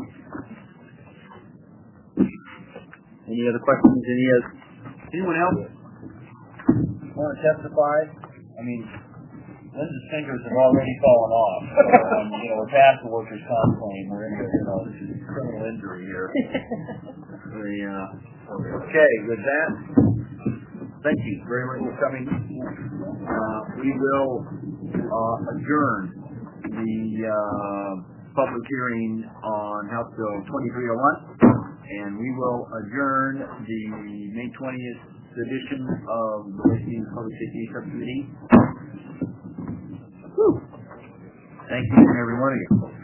Any other questions? Anyone else want to testify? I mean, Linda's fingers have already fallen off. So, we're past the workers' comp claim. We're into criminal injury here. Okay, with that, thank you very much for coming. We will adjourn the public hearing on House Bill 2301, and we will adjourn the May 20th edition of the Waste Management Public Safety Subcommittee. Thank you, everyone, again.